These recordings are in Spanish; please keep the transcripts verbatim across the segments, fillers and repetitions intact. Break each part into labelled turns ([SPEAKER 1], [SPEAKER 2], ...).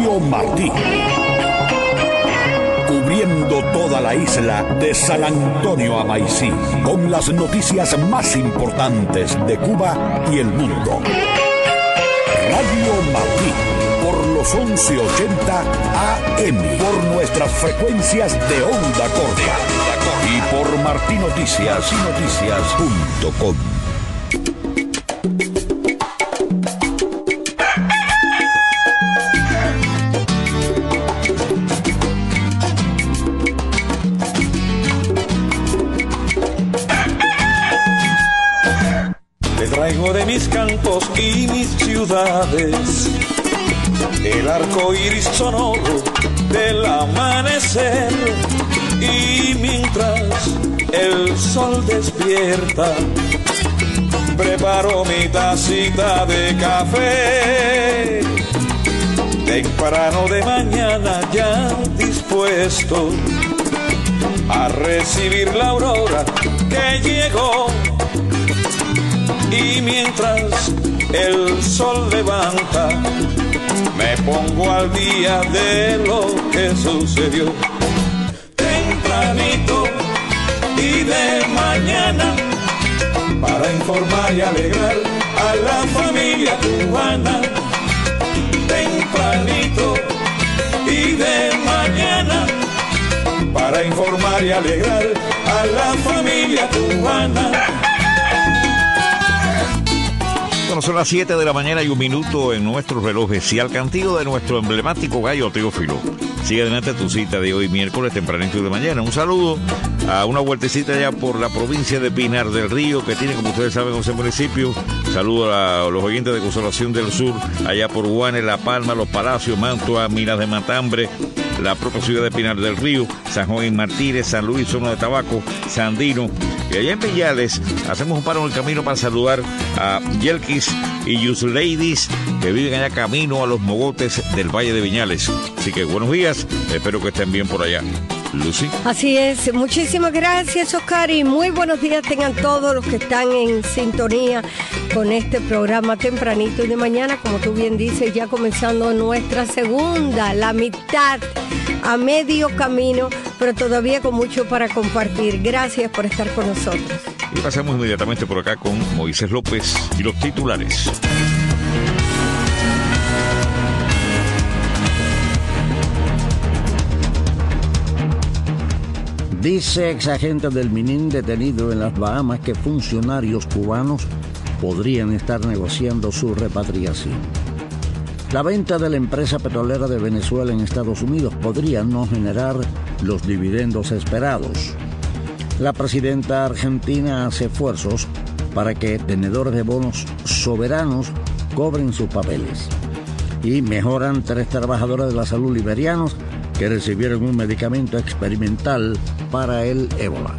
[SPEAKER 1] Radio Martí. Cubriendo toda la isla de San Antonio a Maicí, con las noticias más importantes de Cuba y el mundo. Radio Martí, por los once ochenta A M, por nuestras frecuencias de onda corta y por martinoticias noticias punto com.
[SPEAKER 2] Te traigo de mis campos y mis ciudades el arco iris sonoro del amanecer, y mientras el sol despierta preparo mi tacita de café. Temprano de mañana ya dispuesto a recibir la aurora que llegó, y mientras el sol levanta me pongo al día de lo que sucedió. Tempranito y de mañana, para informar y alegrar a la familia cubana. Tempranito y de mañana, para informar y alegrar a la familia cubana.
[SPEAKER 3] Bueno, son las siete de la mañana y un minuto en nuestros relojes, y al cantillo de nuestro emblemático gallo Teófilo. Sigue adelante tu cita de hoy miércoles tempranito de mañana. Un saludo a una vueltecita ya por la provincia de Pinar del Río, que tiene, como ustedes saben, once municipios. Saludo a los oyentes de Consolación del Sur, allá por Guanes, La Palma, Los Palacios, Mantua, Minas de Matambre, la propia ciudad de Pinar del Río, San Juan y Martínez, San Luis, Zona de Tabaco, Sandino. Y allá en Villales hacemos un paro en el camino para saludar a Yelkis y Yusladies, que viven allá camino a los mogotes del Valle de Viñales. Así que buenos días, espero que estén bien por allá. Lucy.
[SPEAKER 4] Así es, muchísimas gracias, Oscar, y muy buenos días tengan todos los que están en sintonía con este programa tempranito y de mañana, como tú bien dices, ya comenzando nuestra segunda, la mitad, a medio camino, pero todavía con mucho para compartir. Gracias por estar con nosotros.
[SPEAKER 3] Y pasamos inmediatamente por acá con Moisés López y los titulares.
[SPEAKER 5] Dice exagente del Minin detenido en las Bahamas que funcionarios cubanos podrían estar negociando su repatriación. La venta de la empresa petrolera de Venezuela en Estados Unidos podría no generar los dividendos esperados. La presidenta argentina hace esfuerzos para que tenedores de bonos soberanos cobren sus papeles. Y mejoran tres trabajadores de la salud liberianos que recibieron un medicamento experimental para el ébola.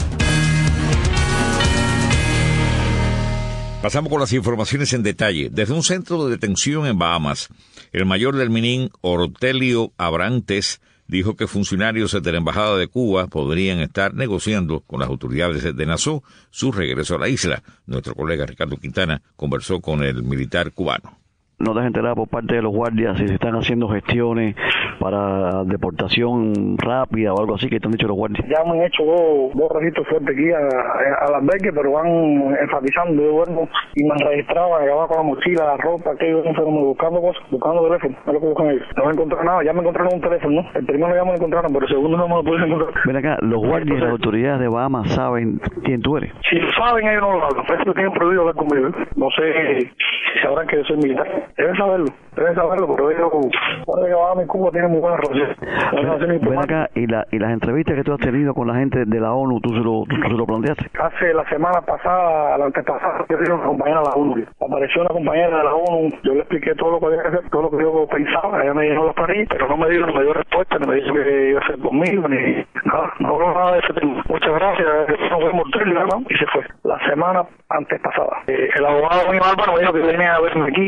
[SPEAKER 3] Pasamos con las informaciones en detalle. Desde un centro de detención en Bahamas, el mayor del Minin, Ortelio Abrantes, dijo que funcionarios de la Embajada de Cuba podrían estar negociando con las autoridades de Nassau su regreso a la isla. Nuestro colega Ricardo Quintana conversó con el militar cubano.
[SPEAKER 6] No deja enterar por parte de los guardias si se están haciendo gestiones para deportación rápida o algo así que te han dicho los guardias.
[SPEAKER 7] Ya me han hecho dos, dos registros fuertes aquí al albergue, pero van enfatizando, yo duermo y me han registrado, me acababa con la mochila, la ropa, aquello, buscando cosas, buscando teléfono, es lo que buscan ellos. No me encontraron nada, ya me encontraron un teléfono, ¿no? El primero ya me lo encontraron, pero el segundo no me lo pude encontrar.
[SPEAKER 6] Ven acá, los guardias y las autoridades de Bahamas saben quién tú eres.
[SPEAKER 7] Si lo saben, ellos no lo hablan, por eso tienen prohibido hablar conmigo. No sé si sabrán que yo soy militar. Deben saberlo, deben saberlo, pero ellos, cuando llegaba a Cuba, tienen muy buenas relaciones.
[SPEAKER 6] Ven acá, y, la, y las entrevistas que tú has tenido con la gente de la ONU, ¿tú se lo, tú, tú se lo planteaste?
[SPEAKER 7] Hace la semana pasada, la antepasada, yo tenía una compañera de la ONU. Apareció una compañera de la ONU, yo le expliqué todo lo que había que hacer, todo lo que yo pensaba, ella me llenó los paris, pero no me dio, no me dio respuesta, ni me dijo que iba a hacer conmigo, ni nada, no habló nada de ese tema. Muchas gracias, nos vemos y se fue. La semana antepasada. Eh, el abogado mío Álvaro me dijo que venía a verme aquí y vine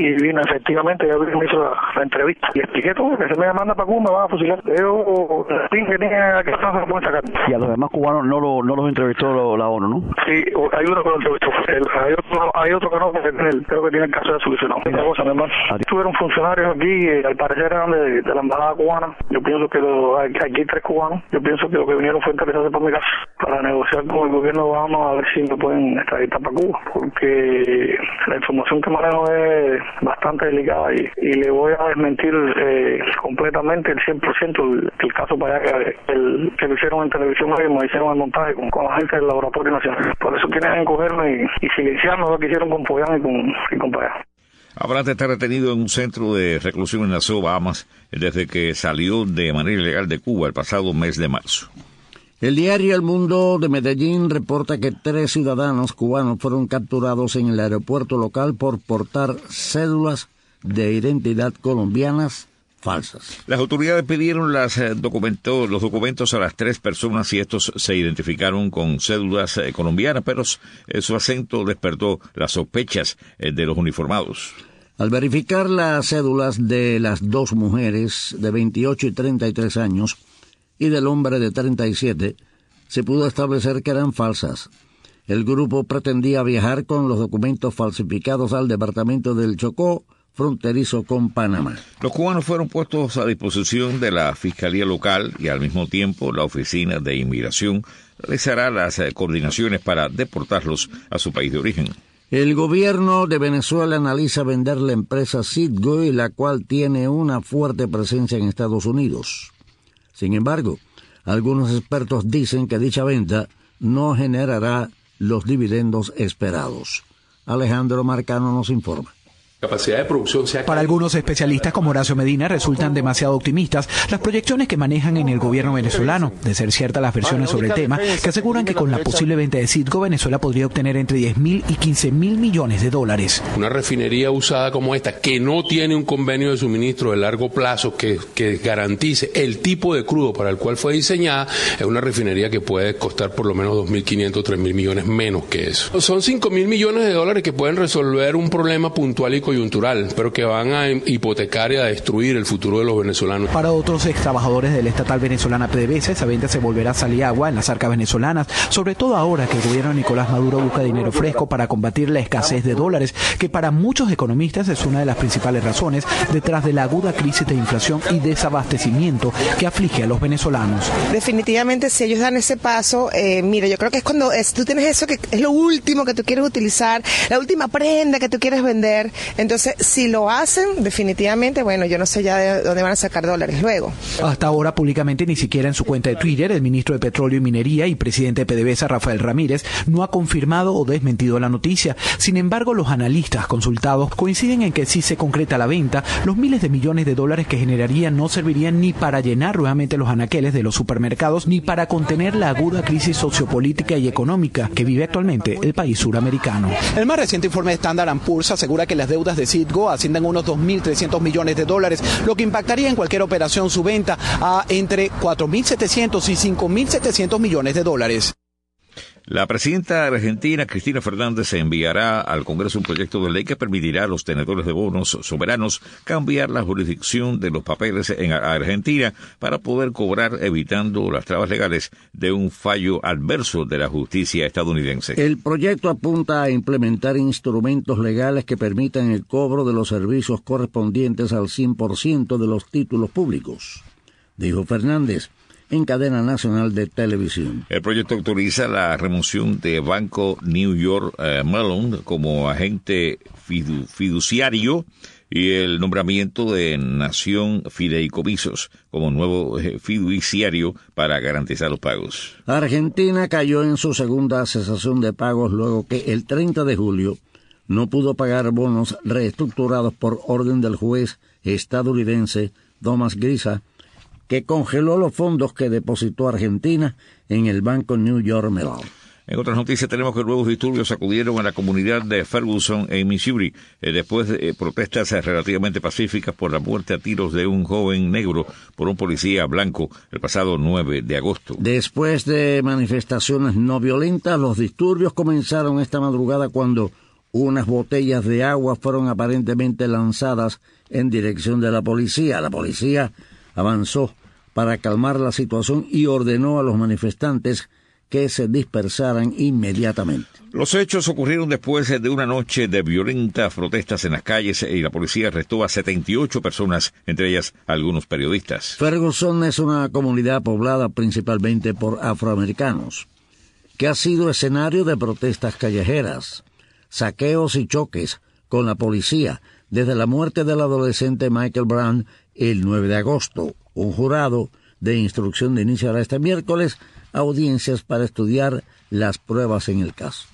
[SPEAKER 7] efectivamente ya me hizo la, la entrevista y expliqué todo, que se me manda para Cuba me van a fusilar. Yo, el fin que tenía que estar se lo pueden sacar.
[SPEAKER 6] Y a los demás cubanos no, lo, no los entrevistó lo, la ONU, ¿no?
[SPEAKER 7] Sí, hay uno que lo entrevistó, hay otro, hay otro que no, porque creo que tiene el caso de solucionado. Otra cosa, mi hermano. Estuvieron funcionarios aquí, eh, al parecer eran de, de la embajada cubana. Yo pienso que lo, aquí hay tres cubanos. Yo pienso que lo que vinieron fue interesarse para mi casa, para negociar con el gobierno de Obama a ver si me pueden extraditar para Cuba, porque la información que manejo es bastante delicada y, y le voy a desmentir eh, completamente el cien por ciento el, el caso para allá que, el, que lo hicieron en televisión mismo, hicieron el montaje con, con la gente del Laboratorio Nacional. Por eso quieren encogerme y, y silenciarnos lo que hicieron con Poyán y con, y con Payá.
[SPEAKER 3] Abrantes está retenido en un centro de reclusión en Nassau, Bahamas, desde que salió de manera ilegal de Cuba el pasado mes de marzo.
[SPEAKER 5] El diario El Mundo de Medellín reporta que tres ciudadanos cubanos fueron capturados en el aeropuerto local por portar cédulas de identidad colombianas falsas.
[SPEAKER 3] Las autoridades pidieron las, eh, documentos, los documentos a las tres personas y estos se identificaron con cédulas eh, colombianas, pero eh, su acento despertó las sospechas eh, de los uniformados.
[SPEAKER 5] Al verificar las cédulas de las dos mujeres de veintiocho y treinta y tres años y del hombre de treinta y siete, se pudo establecer que eran falsas. El grupo pretendía viajar con los documentos falsificados al departamento del Chocó, fronterizo con Panamá.
[SPEAKER 3] Los cubanos fueron puestos a disposición de la Fiscalía Local y al mismo tiempo la Oficina de Inmigración realizará las eh, coordinaciones para deportarlos a su país de origen.
[SPEAKER 5] El gobierno de Venezuela analiza vender la empresa Citgo, la cual tiene una fuerte presencia en Estados Unidos. Sin embargo, algunos expertos dicen que dicha venta no generará los dividendos esperados. Alejandro Marcano nos informa.
[SPEAKER 8] Capacidad de producción se ha...
[SPEAKER 9] Para algunos especialistas como Horacio Medina resultan demasiado optimistas las proyecciones que manejan en el gobierno venezolano. De ser ciertas las versiones sobre el tema, que aseguran que con la posible venta de Citgo, Venezuela podría obtener entre diez mil y quince mil millones de dólares.
[SPEAKER 8] Una refinería usada como esta, que no tiene un convenio de suministro de largo plazo que, que garantice el tipo de crudo para el cual fue diseñada, es una refinería que puede costar por lo menos dos mil quinientos, tres mil millones menos que eso. Son cinco mil millones de dólares que pueden resolver un problema puntual y coyuntural, pero que van a hipotecar y a destruir el futuro de los venezolanos.
[SPEAKER 9] Para otros ex trabajadores de la estatal venezolana PDVSA, esa venta se volverá a salir agua en las arcas venezolanas, sobre todo ahora que el gobierno de Nicolás Maduro busca dinero fresco para combatir la escasez de dólares, que para muchos economistas es una de las principales razones detrás de la aguda crisis de inflación y desabastecimiento que aflige a los venezolanos.
[SPEAKER 10] Definitivamente, si ellos dan ese paso, eh, mira, yo creo que es cuando es, tú tienes eso que es lo último que tú quieres utilizar, la última prenda que tú quieres vender. Entonces, si lo hacen, definitivamente, bueno, yo no sé ya de dónde van a sacar dólares luego.
[SPEAKER 9] Hasta ahora, públicamente, ni siquiera en su cuenta de Twitter, el ministro de Petróleo y Minería y presidente de PDVSA, Rafael Ramírez, no ha confirmado o desmentido la noticia. Sin embargo, los analistas consultados coinciden en que si se concreta la venta, los miles de millones de dólares que generarían no servirían ni para llenar nuevamente los anaqueles de los supermercados, ni para contener la aguda crisis sociopolítica y económica que vive actualmente el país suramericano. El más reciente informe de Standard and Poor's asegura que las deudas de Citgo ascienden a unos dos mil trescientos millones de dólares, lo que impactaría en cualquier operación su venta a entre cuatro mil setecientos y cinco mil setecientos millones de dólares.
[SPEAKER 3] La presidenta argentina, Cristina Fernández, enviará al Congreso un proyecto de ley que permitirá a los tenedores de bonos soberanos cambiar la jurisdicción de los papeles en Argentina para poder cobrar, evitando las trabas legales de un fallo adverso de la justicia estadounidense.
[SPEAKER 5] El proyecto apunta a implementar instrumentos legales que permitan el cobro de los servicios correspondientes al cien por ciento de los títulos públicos, dijo Fernández en cadena nacional de televisión.
[SPEAKER 3] El proyecto autoriza la remoción de Banco New York eh, Mellon como agente fidu- fiduciario y el nombramiento de Nación Fideicomisos como nuevo eh, fiduciario para garantizar los pagos.
[SPEAKER 5] Argentina cayó en su segunda cesación de pagos luego que el treinta de julio no pudo pagar bonos reestructurados por orden del juez estadounidense Thomas Grisa, que congeló los fondos que depositó Argentina en el Banco New York Mellon.
[SPEAKER 3] En otras noticias tenemos que nuevos disturbios sacudieron a la comunidad de Ferguson en Missouri, eh, después de eh, protestas relativamente pacíficas por la muerte a tiros de un joven negro por un policía blanco el pasado nueve de agosto.
[SPEAKER 5] Después de manifestaciones no violentas, los disturbios comenzaron esta madrugada cuando Unas botellas de agua fueron aparentemente lanzadas en dirección de la policía. La policía avanzó para calmar la situación y ordenó a los manifestantes que se dispersaran inmediatamente.
[SPEAKER 3] Los hechos ocurrieron después de una noche de violentas protestas en las calles y la policía arrestó a setenta y ocho personas, entre ellas algunos periodistas.
[SPEAKER 5] Ferguson es una comunidad poblada principalmente por afroamericanos, que ha sido escenario de protestas callejeras, saqueos y choques con la policía desde la muerte del adolescente Michael Brown el nueve de agosto. Un jurado de instrucción iniciará este miércoles audiencias para estudiar las pruebas en el caso.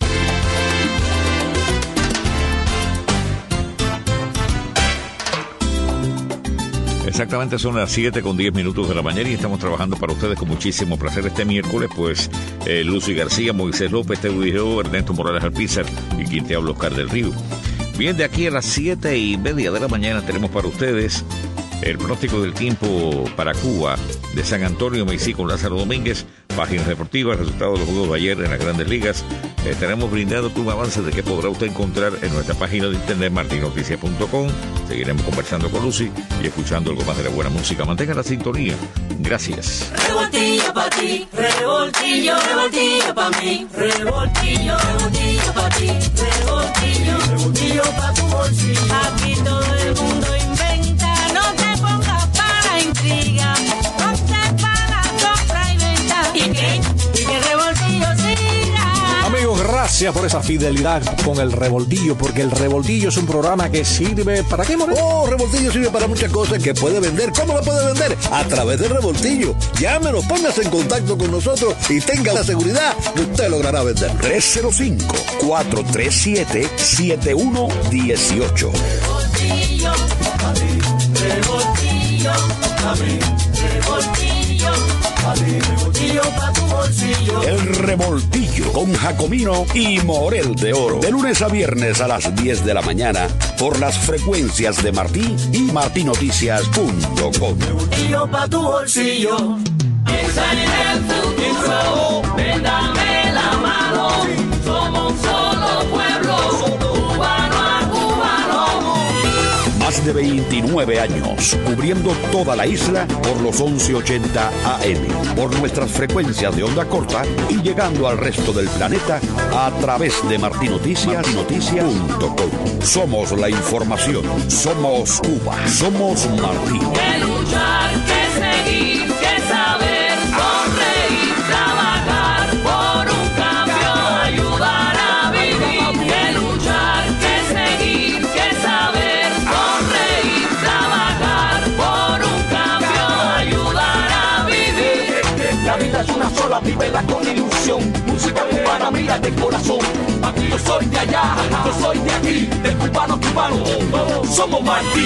[SPEAKER 3] Exactamente son las siete con diez minutos de la mañana y estamos trabajando para ustedes con muchísimo placer este miércoles, pues eh, Lucy García, Moisés López, Teo Dijó, Ernesto Morales Alpizar y quien te habla, Oscar del Río. Bien, de aquí a las siete y media de la mañana tenemos para ustedes el pronóstico del tiempo para Cuba, de San Antonio, Maicí con Lázaro Domínguez, páginas deportivas, resultados de los juegos de ayer en las Grandes Ligas. Estaremos brindando un avance de que podrá usted encontrar en nuestra página de internet martin noticias punto com. Seguiremos conversando con Lucy y escuchando algo más de la buena música. Mantenga la sintonía. Gracias.
[SPEAKER 2] Revoltillo pa' ti, revoltillo, revoltillo pa' mí, revoltillo, revoltillo pa' ti, revoltillo, revoltillo pa' tu bolsillo. Aquí todo el mundo inventa, no te pongas para intriga, no te para compra y venta. ¿Y qué? ¿Y qué revoltillo siga?
[SPEAKER 11] Amigos, gracias por esa fidelidad con el Revoltillo, porque el Revoltillo es un programa que sirve ¿para qué, Moreno?
[SPEAKER 12] Oh, Revoltillo sirve para muchas cosas que puede vender. ¿Cómo lo puede vender? A través del Revoltillo. Llámenos, póngase en contacto con nosotros y tenga la seguridad que usted logrará vender.
[SPEAKER 1] tres cero cinco, cuatro tres siete, siete uno uno ocho.
[SPEAKER 2] Revoltillo, a mí, revoltillo, a mí, revoltillo, a mí, revoltillo pa' tu bolsillo.
[SPEAKER 1] El Revoltillo con Jacomino y Morel de Oro. De lunes a viernes a las diez de la mañana por las frecuencias de Martí y martí noticias punto com.
[SPEAKER 2] Revoltillo pa' tu bolsillo. Piensa en el futuro, véndame la mano. Somos un solo pueblo, cubano a cubano.
[SPEAKER 1] Más de veintinueve años cubriendo toda la isla por los once ochenta A M, por nuestras frecuencias de onda corta y llegando al resto del planeta a través de martí noticias punto com. Somos la información, somos Cuba, somos Martí.
[SPEAKER 2] Que luchar, que seguir, que saber, sonreír, trabajar por un cambio, ayudar a vivir. Que luchar, que seguir, que saber, sonreír, trabajar por un cambio, ayudar a vivir.
[SPEAKER 13] La vida es una sola, vívela con ilusión. Música cubana, mira de corazón. Aquí yo soy de allá, yo soy de aquí, de cubano a cubano, somos Martí.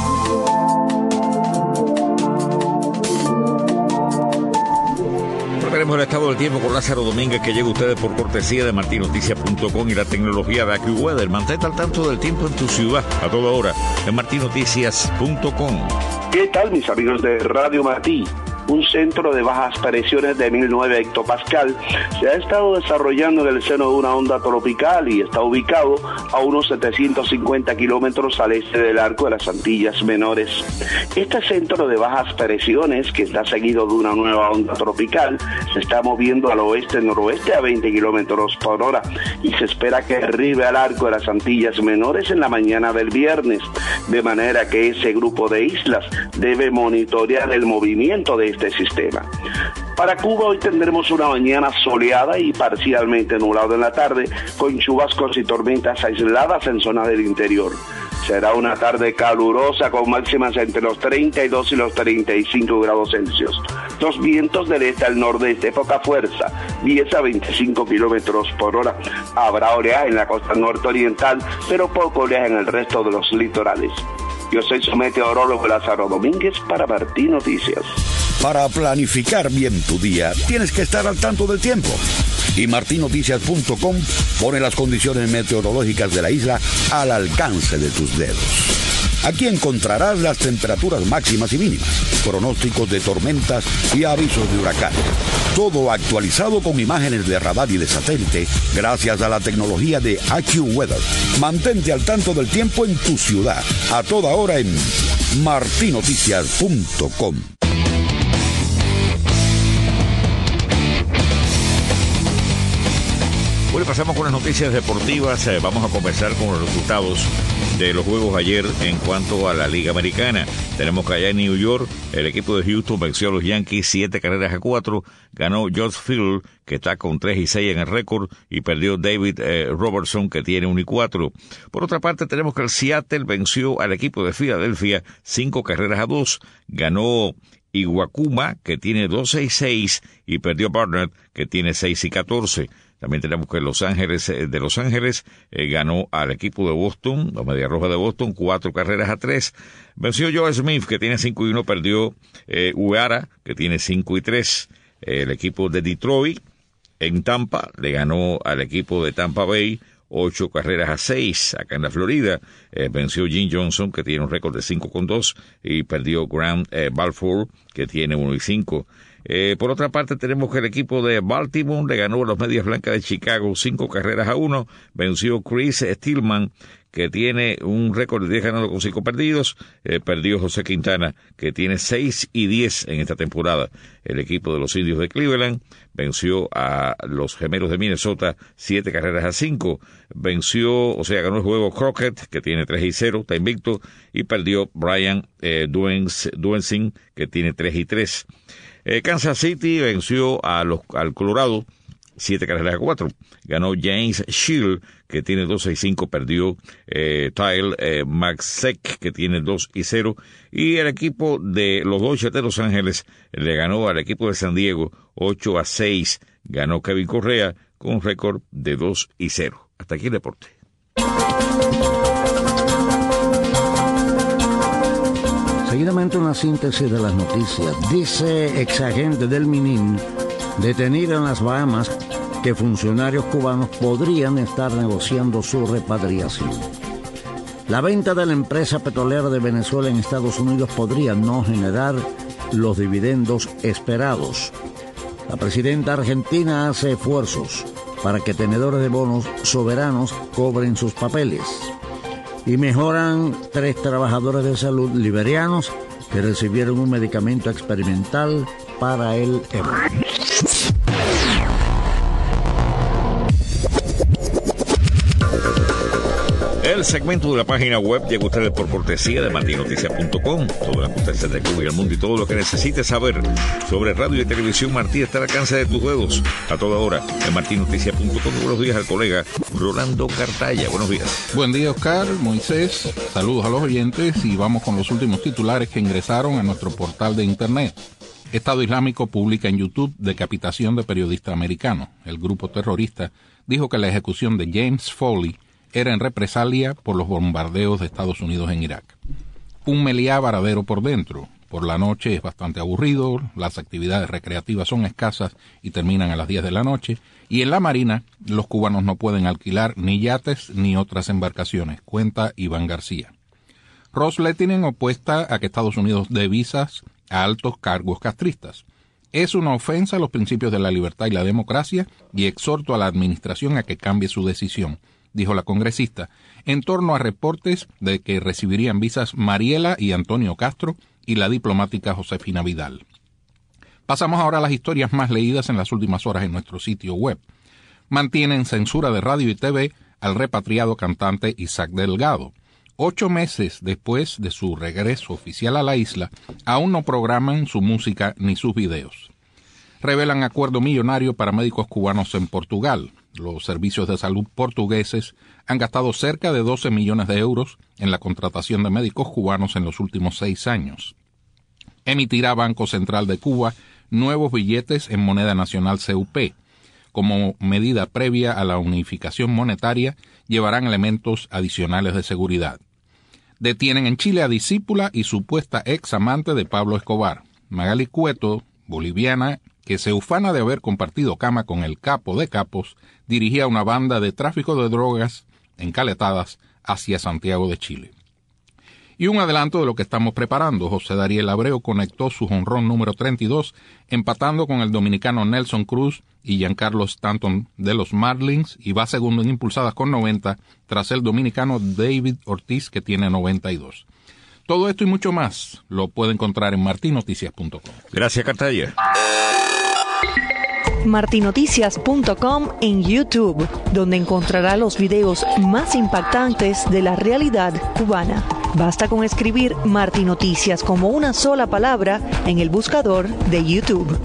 [SPEAKER 3] Tenemos el estado del tiempo con Lázaro Domínguez, que llega a ustedes por cortesía de martí noticias punto com y la tecnología de AccuWeather. Mantente al tanto del tiempo en tu ciudad a toda hora en martí noticias punto com.
[SPEAKER 14] ¿Qué tal, mis amigos de Radio Martí? Un centro de bajas presiones de mil nueve hectopascal se ha estado desarrollando en el seno de una onda tropical y está ubicado a unos setecientos cincuenta kilómetros al este del arco de las Antillas Menores. Este centro de bajas presiones, que está seguido de una nueva onda tropical, se está moviendo al oeste-noroeste a veinte kilómetros por hora y se espera que arribe al arco de las Antillas Menores en la mañana del viernes, de manera que ese grupo de islas debe monitorear el movimiento de este sistema. Para Cuba hoy tendremos una mañana soleada y parcialmente nublado en la tarde, con chubascos y tormentas aisladas en zonas del interior. Será una tarde calurosa con máximas entre los treinta y dos y los treinta y cinco grados Celsius. Los vientos del este al nordeste, poca fuerza, diez a veinticinco kilómetros por hora. Habrá oleaje en la costa norte-oriental, pero poco oleaje en el resto de los litorales. Yo soy su meteorólogo Lázaro Domínguez para Martí Noticias.
[SPEAKER 1] Para planificar bien tu día, tienes que estar al tanto del tiempo. Y martí noticias punto com pone las condiciones meteorológicas de la isla al alcance de tus dedos. Aquí encontrarás las temperaturas máximas y mínimas, pronósticos de tormentas y avisos de huracanes. Todo actualizado con imágenes de radar y de satélite gracias a la tecnología de AccuWeather. Mantente al tanto del tiempo en tu ciudad a toda hora en martin noticias punto com.
[SPEAKER 3] Bueno, pasamos con las noticias deportivas. Eh, vamos a comenzar con los resultados de los juegos ayer en cuanto a la Liga Americana. Tenemos que allá en New York, el equipo de Houston venció a los Yankees siete carreras a cuatro. Ganó George Field, que está con tres y seis en el récord, y perdió David eh, Robertson, que tiene uno y cuatro. Por otra parte, tenemos que el Seattle venció al equipo de Filadelfia cinco carreras a dos. Ganó Iwakuma, que tiene doce y seis, y perdió Barnett, que tiene seis y catorce. También tenemos que Los Ángeles de Los Ángeles eh, ganó al equipo de Boston, la Media Roja de Boston, cuatro carreras a tres. Venció Joe Smith, que tiene cinco y uno, perdió eh, Uehara, que tiene cinco y tres. Eh, el equipo de Detroit en Tampa le ganó al equipo de Tampa Bay ocho carreras a seis. Acá en la Florida eh, venció Jim Johnson, que tiene un récord de cinco con dos, y perdió Graham eh, Balfour, que tiene uno y cinco. Eh, por otra parte, tenemos que el equipo de Baltimore le ganó a los Medias Blancas de Chicago cinco carreras a uno. Venció Chris Stillman, que tiene un récord de diez ganados con cinco perdidos. Eh, perdió José Quintana, que tiene seis y diez en esta temporada. El equipo de los Indios de Cleveland venció a los Gemelos de Minnesota siete carreras a cinco. Venció, o sea, ganó el juego Crockett, que tiene tres y cero, está invicto, y perdió Brian eh, Duensing, que tiene tres y tres. Eh, Kansas City venció a los, al Colorado siete carreras a cuatro. Ganó James Shield, que tiene doce y cinco. Perdió eh, Tyle eh, Maxek, que tiene dos y cero. Y el equipo de los Dodgers de Los Ángeles le ganó al equipo de San Diego ocho a seis. Ganó Kevin Correa con un récord de dos y cero. Hasta aquí el deporte.
[SPEAKER 5] Seguidamente una síntesis de las noticias. Dice exagente del Minin, detenido en las Bahamas, que funcionarios cubanos podrían estar negociando su repatriación. La venta de la empresa petrolera de Venezuela en Estados Unidos podría no generar los dividendos esperados. La presidenta argentina hace esfuerzos para que tenedores de bonos soberanos cobren sus papeles. Y mejoran tres trabajadores de salud liberianos que recibieron un medicamento experimental para el ébola.
[SPEAKER 3] El segmento de la página web llega a ustedes por cortesía de martin noticias punto com. Todo lo que usted de Cuba y el mundo y todo lo que necesite saber sobre radio y televisión, Martí está al alcance de tus dedos a toda hora en martin noticias punto com. Buenos días al colega Rolando Cartaya. Buenos días.
[SPEAKER 15] Buen día, Oscar, Moisés. Saludos a los oyentes y vamos con los últimos titulares que ingresaron a nuestro portal de internet. Estado Islámico publica en YouTube decapitación de periodista americano. El grupo terrorista dijo que la ejecución de James Foley era en represalia por los bombardeos de Estados Unidos en Irak. Un Meliá varadero por dentro. Por la noche es bastante aburrido, las actividades recreativas son escasas y terminan a las diez de la noche, y en la Marina los cubanos no pueden alquilar ni yates ni otras embarcaciones, cuenta Iván García. Ross Lettinen opuesta a que Estados Unidos dé visas a altos cargos castristas. Es una ofensa a los principios de la libertad y la democracia y exhorto a la administración a que cambie su decisión, dijo la congresista, en torno a reportes de que recibirían visas Mariela y Antonio Castro y la diplomática Josefina Vidal. Pasamos ahora a las historias más leídas en las últimas horas en nuestro sitio web. Mantienen censura de radio y T V al repatriado cantante Isaac Delgado. Ocho meses después de su regreso oficial a la isla, aún no programan su música ni sus videos. Revelan acuerdo millonario para médicos cubanos en Portugal. Los servicios de salud portugueses han gastado cerca de doce millones de euros en la contratación de médicos cubanos en los últimos seis años. Emitirá Banco Central de Cuba nuevos billetes en moneda nacional C U P. Como medida previa a la unificación monetaria, llevarán elementos adicionales de seguridad. Detienen en Chile a discípula y supuesta ex amante de Pablo Escobar. Magali Cueto, boliviana, que se ufana de haber compartido cama con el capo de capos, dirigía una banda de tráfico de drogas encaletadas hacia Santiago de Chile. Y un adelanto de lo que estamos preparando. José Dariel Abreu conectó su jonrón número treinta y dos, empatando con el dominicano Nelson Cruz y Giancarlo Stanton de los Marlins, y va segundo en impulsadas con noventa, tras el dominicano David Ortiz, que tiene noventa y dos. Todo esto y mucho más lo puede encontrar en martin noticias punto com.
[SPEAKER 3] Gracias, Cartaya.
[SPEAKER 16] martin noticias punto com en YouTube, donde encontrará los videos más impactantes de la realidad cubana. Basta con escribir Martin Noticias como una sola palabra en el buscador de YouTube.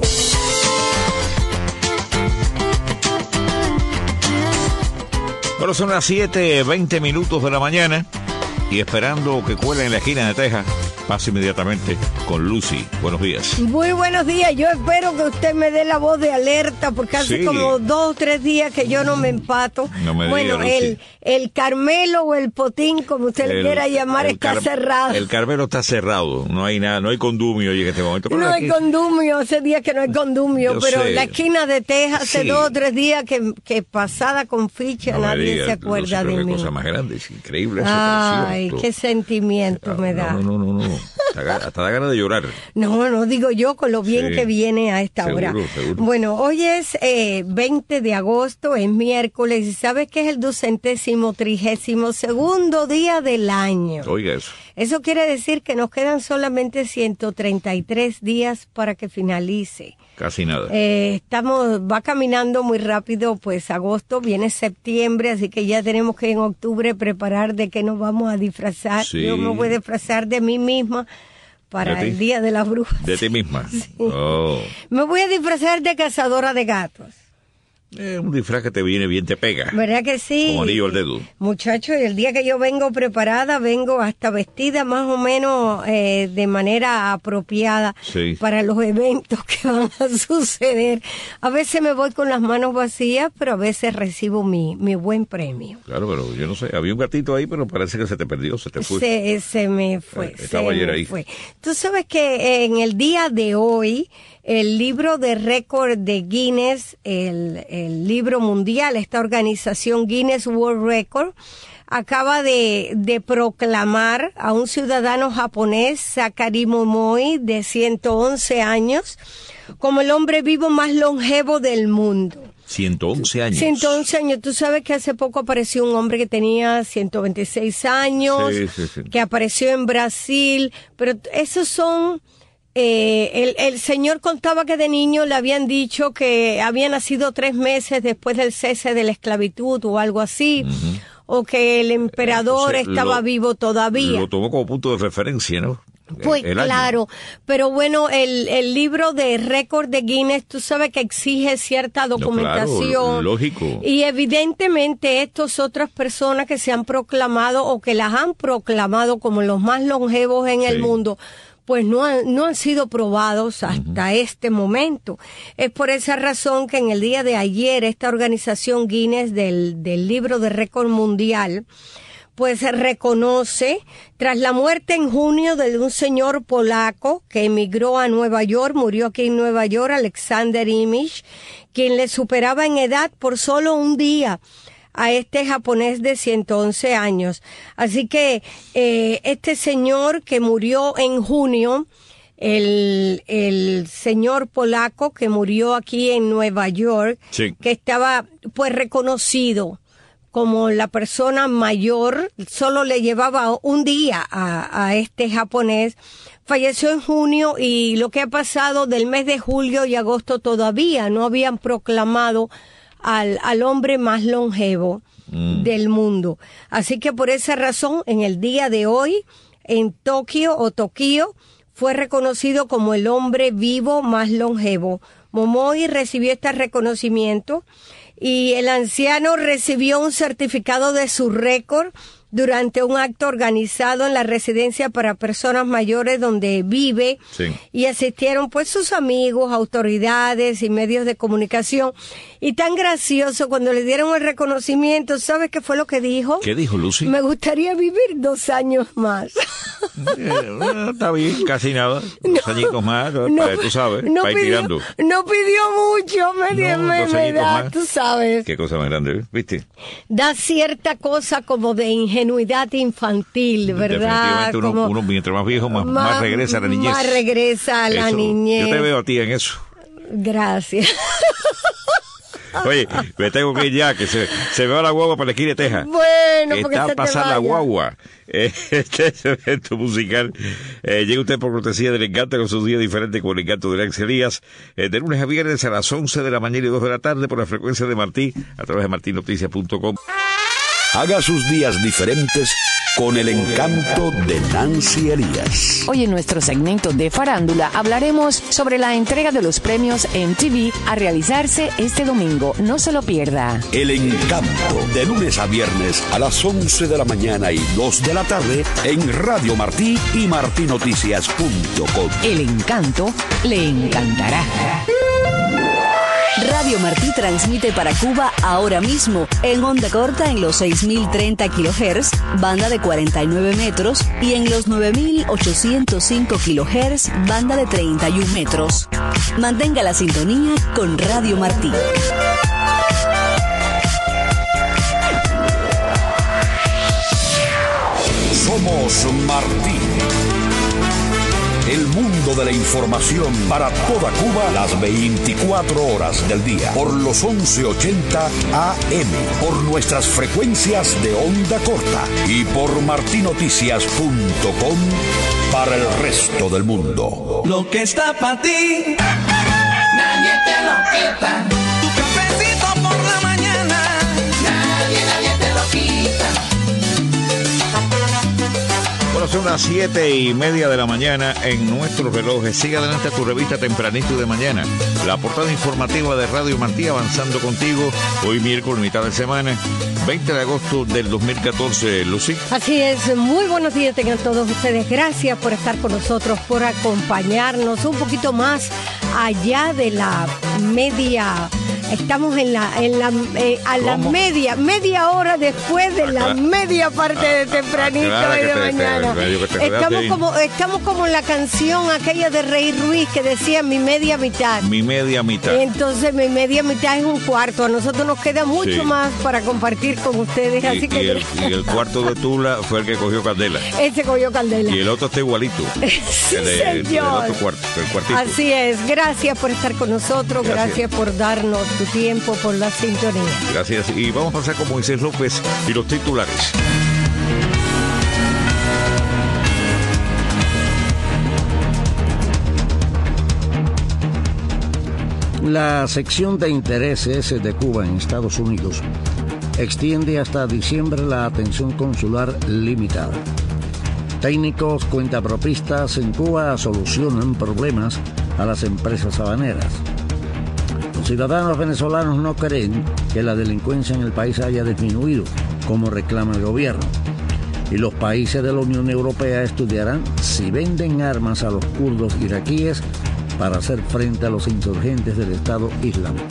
[SPEAKER 3] Bueno, son las siete, veinte minutos de la mañana y esperando que cuele en la esquina de Texas, paso inmediatamente con Lucy. Buenos días.
[SPEAKER 4] Muy buenos días. Yo espero que usted me dé la voz de alerta porque hace
[SPEAKER 3] Sí.
[SPEAKER 4] como dos o tres días que yo no me empato.
[SPEAKER 3] No me
[SPEAKER 4] bueno,
[SPEAKER 3] diga, Lucy.
[SPEAKER 4] el, el Carmelo o el Potín, como usted le
[SPEAKER 3] El-
[SPEAKER 4] quiera llamar,
[SPEAKER 3] el
[SPEAKER 4] está
[SPEAKER 3] Car-
[SPEAKER 4] cerrado.
[SPEAKER 3] El Carmelo está cerrado. No hay nada, no hay condumio en este momento. Pero
[SPEAKER 4] No hay
[SPEAKER 3] aquí-
[SPEAKER 4] condumio, hace días que no hay condumio,
[SPEAKER 3] Yo
[SPEAKER 4] pero
[SPEAKER 3] sé.
[SPEAKER 4] la esquina de Texas hace
[SPEAKER 3] Sí.
[SPEAKER 4] dos o tres días que, que pasada con ficha
[SPEAKER 3] No me
[SPEAKER 4] nadie
[SPEAKER 3] diga,
[SPEAKER 4] se acuerda
[SPEAKER 3] Lucy, pero
[SPEAKER 4] de
[SPEAKER 3] qué
[SPEAKER 4] mí.
[SPEAKER 3] cosa más grande, es increíble eso.
[SPEAKER 4] Ay,
[SPEAKER 3] pero es
[SPEAKER 4] qué
[SPEAKER 3] cierto.
[SPEAKER 4] sentimiento me da.
[SPEAKER 3] No, no, no, no. Hasta, ga- hasta da ganas de llorar.
[SPEAKER 4] No, no digo yo con lo bien
[SPEAKER 3] Sí.
[SPEAKER 4] que viene a esta
[SPEAKER 3] Seguro,
[SPEAKER 4] hora.
[SPEAKER 3] seguro.
[SPEAKER 4] Bueno, hoy es eh, veinte de agosto, es miércoles, y ¿sabes qué es el ducentésimo trigésimo segundo día del año?
[SPEAKER 3] Oiga eso.
[SPEAKER 4] Eso quiere decir que nos quedan solamente ciento treinta y tres días para que finalice.
[SPEAKER 3] Casi nada.
[SPEAKER 4] Eh, estamos, va caminando muy rápido, pues agosto, viene septiembre, así que ya tenemos que en octubre preparar de qué nos vamos a disfrazar.
[SPEAKER 3] Sí.
[SPEAKER 4] Yo me voy a disfrazar de mí misma para
[SPEAKER 3] ¿De ti?
[SPEAKER 4] el Día de las Brujas.
[SPEAKER 3] De ti misma. Oh.
[SPEAKER 4] Me voy a disfrazar de cazadora de gatos.
[SPEAKER 3] Eh, un disfraz que te viene bien, te pega.
[SPEAKER 4] ¿Verdad que sí?
[SPEAKER 3] Como anillo al dedo.
[SPEAKER 4] Muchachos, el día que yo vengo preparada, vengo hasta vestida más o menos eh, de manera apropiada
[SPEAKER 3] Sí.
[SPEAKER 4] para los eventos que van a suceder. A veces me voy con las manos vacías, pero a veces recibo mi, mi buen premio.
[SPEAKER 3] Claro, pero yo no sé. Había un gatito ahí, pero parece que se te perdió, se te fue.
[SPEAKER 4] Se, se me fue.
[SPEAKER 3] Eh, estaba
[SPEAKER 4] se
[SPEAKER 3] ayer
[SPEAKER 4] me
[SPEAKER 3] ahí.
[SPEAKER 4] fue. Tú sabes que en el día de hoy, el libro de récord de Guinness, el, el libro mundial, esta organización Guinness World Record, acaba de, de proclamar a un ciudadano japonés, Sakari Momoi, de ciento once años, como el hombre vivo más longevo del mundo.
[SPEAKER 3] ciento once años.
[SPEAKER 4] ciento once años. Tú sabes que hace poco apareció un hombre que tenía ciento veintiséis años,
[SPEAKER 3] Sí, sí, sí.
[SPEAKER 4] que apareció en Brasil, pero esos son... Eh, el, el señor contaba que de niño le habían dicho que había nacido tres meses después del cese de la esclavitud o algo así, o que el emperador
[SPEAKER 3] Entonces,
[SPEAKER 4] estaba
[SPEAKER 3] lo-
[SPEAKER 4] vivo todavía.
[SPEAKER 3] Lo tomó como punto de referencia, ¿no?
[SPEAKER 4] Pues
[SPEAKER 3] El año.
[SPEAKER 4] claro, pero bueno, el, el libro de récord de Guinness, tú sabes que exige cierta
[SPEAKER 3] No,
[SPEAKER 4] documentación.
[SPEAKER 3] claro, lógico.
[SPEAKER 4] Y evidentemente estas otras personas que se han proclamado o que las han proclamado como los más longevos en el
[SPEAKER 3] Sí.
[SPEAKER 4] mundo, pues no han, no han sido probados hasta este momento. Es por esa razón que en el día de ayer esta organización Guinness del, del libro de récord mundial pues se reconoce tras la muerte en junio de un señor polaco que emigró a Nueva York, murió aquí en Nueva York, Alexander Imich, quien le superaba en edad por solo un día a este japonés de ciento once años. Así que eh, este señor que murió en junio, el, el señor polaco que murió aquí en Nueva York,
[SPEAKER 3] Sí.
[SPEAKER 4] que estaba pues reconocido como la persona mayor, solo le llevaba un día a, a este japonés, falleció en junio y lo que ha pasado del mes de julio y agosto todavía no habían proclamado al, al hombre más longevo
[SPEAKER 3] Mm.
[SPEAKER 4] del mundo. Así que por esa razón, en el día de hoy, en Tokio o Tokio, fue reconocido como el hombre vivo más longevo. Momoi recibió este reconocimiento y el anciano recibió un certificado de su récord durante un acto organizado en la residencia para personas mayores donde vive.
[SPEAKER 3] Sí.
[SPEAKER 4] Y asistieron pues sus amigos, autoridades y medios de comunicación. Y tan gracioso cuando le dieron el reconocimiento, ¿sabes qué fue lo que dijo?
[SPEAKER 3] ¿Qué dijo Lucy?
[SPEAKER 4] Me gustaría vivir dos años más.
[SPEAKER 3] Eh, está bien, casi nada. Dos no, añitos más, no, para, tú sabes,
[SPEAKER 4] no
[SPEAKER 3] para ir
[SPEAKER 4] pidió,
[SPEAKER 3] tirando.
[SPEAKER 4] No pidió mucho, me,
[SPEAKER 3] no,
[SPEAKER 4] me, me da, tú sabes.
[SPEAKER 3] Qué cosa más grande, ¿viste?
[SPEAKER 4] Da cierta cosa como de ingenuidad infantil, ¿verdad?
[SPEAKER 3] Definitivamente uno,
[SPEAKER 4] como
[SPEAKER 3] uno mientras más viejo, más, más, más regresa a la niñez.
[SPEAKER 4] Más regresa a la
[SPEAKER 3] eso,
[SPEAKER 4] niñez.
[SPEAKER 3] Yo te veo a ti en eso.
[SPEAKER 4] Gracias.
[SPEAKER 3] Oye, me tengo que ir ya, que se, se me va la guagua para la esquina de Texas.
[SPEAKER 4] Bueno, porque
[SPEAKER 3] está
[SPEAKER 4] se te
[SPEAKER 3] pasando la
[SPEAKER 4] vaya.
[SPEAKER 3] guagua. Eh, este es el evento musical. Eh, llega usted por cortesía del Encanto, con sus días diferentes con el Encanto de Alex Elías. Eh, de lunes a viernes a las once de la mañana y dos de la tarde por la frecuencia de Martí, a través de martin noticias punto com.
[SPEAKER 1] Haga sus días diferentes con el encanto de Nancy Elías.
[SPEAKER 17] Hoy en nuestro segmento de farándula hablaremos sobre la entrega de los premios M T V a realizarse este domingo. No se lo pierda.
[SPEAKER 1] El Encanto, de lunes a viernes a las once de la mañana y dos de la tarde en Radio Martí y martin noticias punto com.
[SPEAKER 17] El Encanto le encantará.
[SPEAKER 18] Radio Martí transmite para Cuba ahora mismo en onda corta en los seis mil treinta kilohertz, banda de cuarenta y nueve metros, y en los nueve mil ochocientos cinco kilohertz, banda de treinta y un metros. Mantenga la sintonía con Radio Martí.
[SPEAKER 1] Somos Martí. El mundo de la información para toda Cuba las veinticuatro horas del día por los once ochenta A M, por nuestras frecuencias de onda corta y por martin noticias punto com para el resto del mundo.
[SPEAKER 2] Lo que está para ti, nadie te lo quita. Tu cafecito por la mañana, nadie, nadie te lo quita.
[SPEAKER 3] Bueno, son las siete y media de la mañana en nuestros relojes. Sigue adelante a tu revista Tempranito de Mañana. La portada informativa de Radio Martí, avanzando contigo. Hoy miércoles, mitad de semana, veinte de agosto del dos mil catorce, Lucy.
[SPEAKER 4] Así es, muy buenos días tengan todos ustedes. Gracias por estar con nosotros, por acompañarnos un poquito más allá de la media. Estamos en la, en la, eh, a la media, media hora después de la media parte de tempranito y de mañana. Estamos como, estamos como en la canción aquella de Rey Ruiz que decía mi media mitad.
[SPEAKER 3] Mi media mitad.
[SPEAKER 4] Entonces mi media mitad es un cuarto. A nosotros nos queda mucho
[SPEAKER 3] sí.
[SPEAKER 4] más para compartir con ustedes.
[SPEAKER 3] Y,
[SPEAKER 4] así que
[SPEAKER 3] y, el, y el cuarto de Tula fue el que cogió candela.
[SPEAKER 4] Ese cogió candela.
[SPEAKER 3] Y el otro está igualito.
[SPEAKER 4] Sí,
[SPEAKER 3] el, de, el, el otro cuarto, el cuartito.
[SPEAKER 4] Así es. Gracias por estar con nosotros. Gracias, Gracias por darnos tu tiempo, por la sintonía.
[SPEAKER 3] Gracias. Y vamos a pasar con Moisés López y los titulares.
[SPEAKER 5] La sección de intereses de Cuba en Estados Unidos extiende hasta diciembre la atención consular limitada. Técnicos cuentapropistas en Cuba solucionan problemas a las empresas habaneras. Los ciudadanos venezolanos no creen que la delincuencia en el país haya disminuido, como reclama el gobierno. Y los países de la Unión Europea estudiarán si venden armas a los kurdos iraquíes para hacer frente a los insurgentes del Estado Islámico.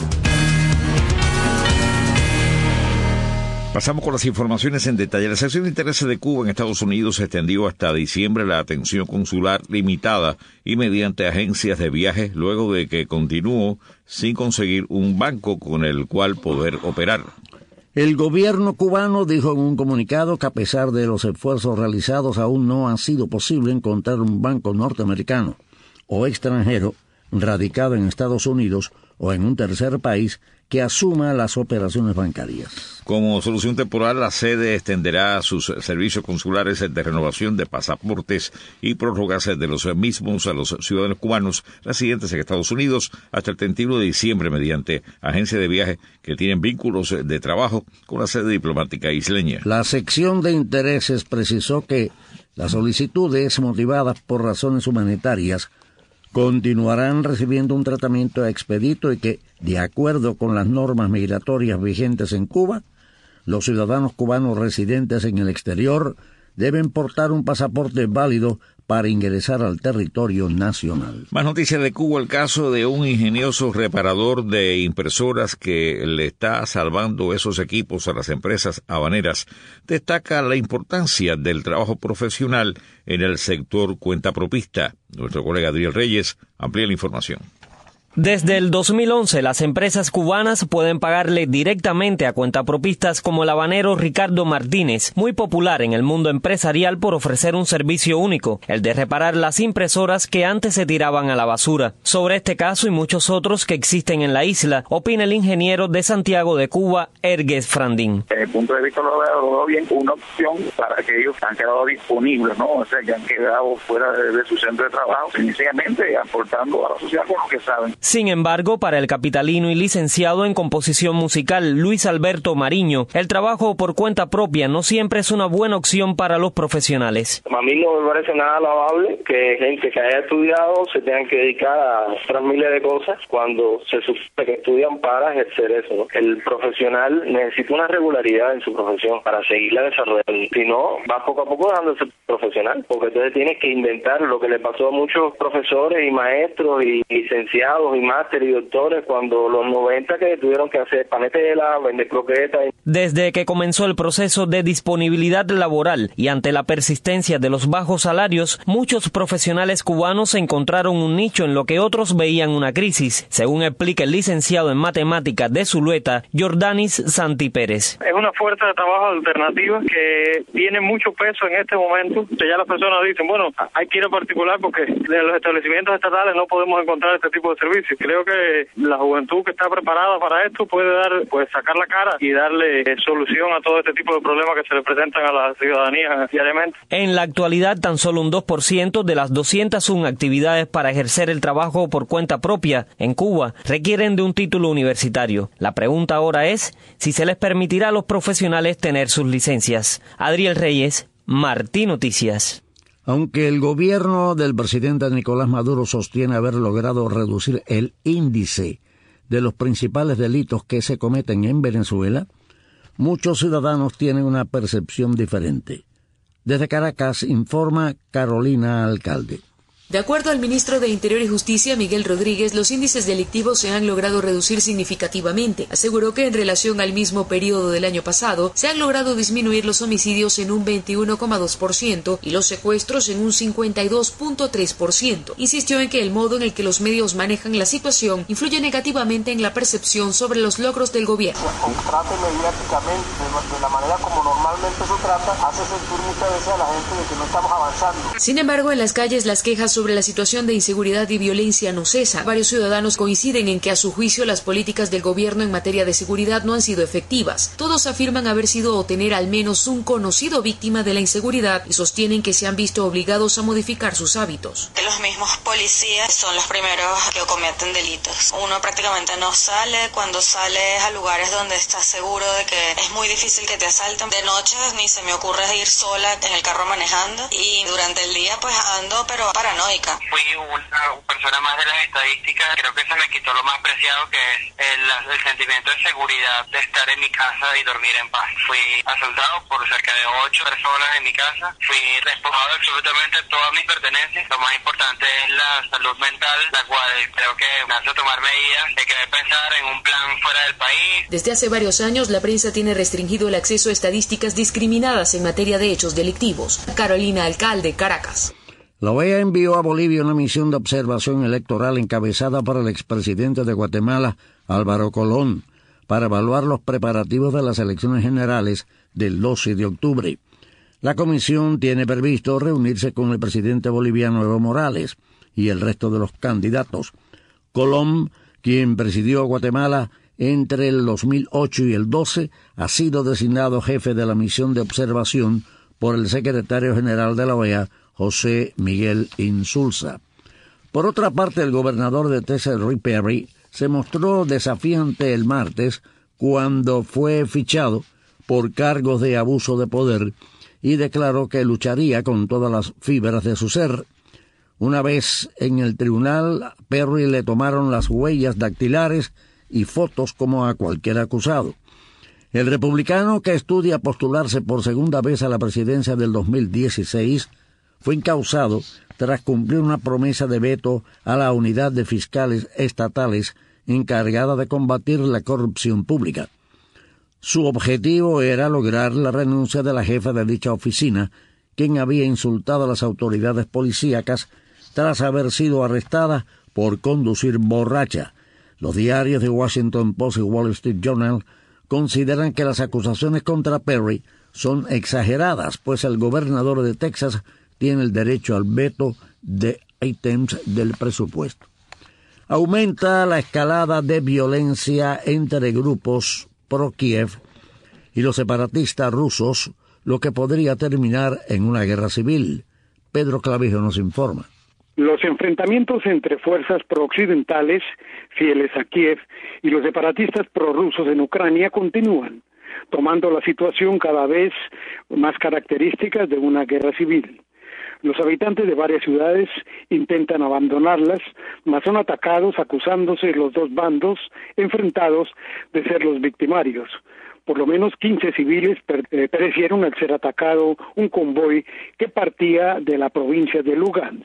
[SPEAKER 3] Pasamos con las informaciones en detalle. La sección de intereses de Cuba en Estados Unidos se extendió hasta diciembre la atención consular limitada y mediante agencias de viajes, luego de que continuó sin conseguir un banco con el cual poder operar.
[SPEAKER 5] El gobierno cubano dijo en un comunicado que a pesar de los esfuerzos realizados aún no ha sido posible encontrar un banco norteamericano o extranjero radicado en Estados Unidos o en un tercer país que asuma las operaciones bancarias.
[SPEAKER 3] Como solución temporal, la sede extenderá sus servicios consulares de renovación de pasaportes y prórrogas de los mismos a los ciudadanos cubanos residentes en Estados Unidos hasta el treinta y uno de diciembre mediante agencias de viaje que tienen vínculos de trabajo con la sede diplomática isleña.
[SPEAKER 5] La sección de intereses precisó que las solicitudes motivadas por razones humanitarias continuarán recibiendo un tratamiento expedito y que, de acuerdo con las normas migratorias vigentes en Cuba, los ciudadanos cubanos residentes en el exterior deben portar un pasaporte válido para ingresar al territorio nacional.
[SPEAKER 3] Más noticias de Cuba, el caso de un ingenioso reparador de impresoras que le está salvando esos equipos a las empresas habaneras, destaca la importancia del trabajo profesional en el sector cuentapropista. Nuestro colega Adriel Reyes amplía la información.
[SPEAKER 19] Desde el dos mil once, las empresas cubanas pueden pagarle directamente a cuentapropistas como el habanero Ricardo Martínez, muy popular en el mundo empresarial por ofrecer un servicio único, el de reparar las impresoras que antes se tiraban a la basura. Sobre este caso y muchos otros que existen en la isla, opina el ingeniero de Santiago de Cuba, Ergues Frandín.
[SPEAKER 20] Desde el punto de vista lo veo, lo veo bien, una opción para que ellos han quedado disponibles, ¿no? O sea, que han quedado fuera de, de su centro de trabajo, sencillamente aportando a la sociedad con lo que saben.
[SPEAKER 19] Sin embargo, para el capitalino y licenciado en composición musical Luis Alberto Mariño, el trabajo por cuenta propia no siempre es una buena opción para los profesionales.
[SPEAKER 21] A mí no me parece nada lavable que gente que haya estudiado se tengan que dedicar a otras miles de cosas cuando se supone que estudian para ejercer eso, ¿no? El profesional necesita una regularidad en su profesión para seguirla desarrollando. Si no, va poco a poco dejando de ser profesional, porque entonces tienes que inventar lo que le pasó a muchos profesores y maestros y licenciados y máster y doctores cuando los noventa que tuvieron que hacer panetela, vender croquetas.
[SPEAKER 19] Desde que comenzó el proceso de disponibilidad laboral y ante la persistencia de los bajos salarios, muchos profesionales cubanos encontraron un nicho en lo que otros veían una crisis, según explica el licenciado en matemáticas de Zulueta, Jordanis Santi Pérez.
[SPEAKER 22] Es una fuerza de trabajo alternativa que tiene mucho peso en este momento. Ya las personas dicen, bueno, hay que ir a particular porque en los establecimientos estatales no podemos encontrar este tipo de servicios. Creo que la juventud que está preparada para esto puede dar, pues sacar la cara y darle solución a todo este tipo de problemas que se le presentan a la ciudadanía diariamente.
[SPEAKER 19] En la actualidad, tan solo un dos por ciento de las doscientas una actividades para ejercer el trabajo por cuenta propia en Cuba requieren de un título universitario. La pregunta ahora es si se les permitirá a los profesionales tener sus licencias. Adriel Reyes, Martí Noticias.
[SPEAKER 5] Aunque el gobierno del presidente Nicolás Maduro sostiene haber logrado reducir el índice de los principales delitos que se cometen en Venezuela, muchos ciudadanos tienen una percepción diferente. Desde Caracas informa Carolina Alcalde.
[SPEAKER 23] De acuerdo al ministro de Interior y Justicia, Miguel Rodríguez, los índices delictivos se han logrado reducir significativamente. Aseguró que en relación al mismo periodo del año pasado, se han logrado disminuir los homicidios en un veintiuno coma dos por ciento y los secuestros en un cincuenta y dos coma tres por ciento. Insistió en que el modo en el que los medios manejan la situación influye negativamente en la percepción sobre los logros del gobierno.
[SPEAKER 24] Se trate mediáticamente de la manera como normalmente se trata, hace sentir muchas veces a la gente de que no estamos avanzando.
[SPEAKER 23] Sin embargo, en las calles las quejas sobre Sobre la situación de inseguridad y violencia no cesa. Varios ciudadanos coinciden en que a su juicio las políticas del gobierno en materia de seguridad no han sido efectivas. Todos afirman haber sido o tener al menos un conocido víctima de la inseguridad y sostienen que se han visto obligados a modificar sus hábitos.
[SPEAKER 25] Los mismos policías son los primeros que cometen delitos. Uno prácticamente no sale, cuando sale a lugares donde estás seguro de que es muy difícil que te asalten. De noche ni se me ocurre ir sola en el carro manejando y durante el día pues ando pero paranoica.
[SPEAKER 26] Fui una persona más de las estadísticas, creo que se me quitó lo más preciado que es el, el sentimiento de seguridad de estar en mi casa y dormir en paz. Fui asaltado por cerca de ocho personas en mi casa, fui despojado absolutamente de todas mis pertenencias. Lo más importante es la salud mental, la cual creo que me hace tomar medidas de querer pensar en un plan fuera del país.
[SPEAKER 23] Desde hace varios años la prensa tiene restringido el acceso a estadísticas discriminadas en materia de hechos delictivos. Carolina Alcalde, Caracas.
[SPEAKER 5] La O E A envió a Bolivia una misión de observación electoral encabezada por el expresidente de Guatemala, Álvaro Colón, para evaluar los preparativos de las elecciones generales del doce de octubre. La comisión tiene previsto reunirse con el presidente boliviano Evo Morales y el resto de los candidatos. Colón, quien presidió Guatemala entre el dos mil ocho y el doce, ha sido designado jefe de la misión de observación por el secretario general de la O E A, José Miguel Insulza. Por otra parte, el gobernador de Texas, Rick Perry, se mostró desafiante el martes cuando fue fichado por cargos de abuso de poder y declaró que lucharía con todas las fibras de su ser. Una vez en el tribunal, Perry le tomaron las huellas dactilares y fotos como a cualquier acusado. El republicano, que estudia postularse por segunda vez a la presidencia del dos mil dieciséis, fue incausado tras cumplir una promesa de veto a la unidad de fiscales estatales encargada de combatir la corrupción pública. Su objetivo era lograr la renuncia de la jefa de dicha oficina, quien había insultado a las autoridades policíacas tras haber sido arrestada por conducir borracha. Los diarios The Washington Post y Wall Street Journal consideran que las acusaciones contra Perry son exageradas, pues el gobernador de Texas tiene el derecho al veto de ítems del presupuesto. Aumenta la escalada de violencia entre grupos pro-Kiev y los separatistas rusos, lo que podría terminar en una guerra civil. Pedro Clavijo nos informa.
[SPEAKER 6] Los enfrentamientos entre fuerzas pro-occidentales, fieles a Kiev, y los separatistas prorrusos en Ucrania continúan, tomando la situación cada vez más características de una guerra civil. Los habitantes de varias ciudades intentan abandonarlas, mas son atacados acusándose los dos bandos enfrentados de ser los victimarios. Por lo menos quince civiles perecieron al ser atacado un convoy que partía de la provincia de Lugansk.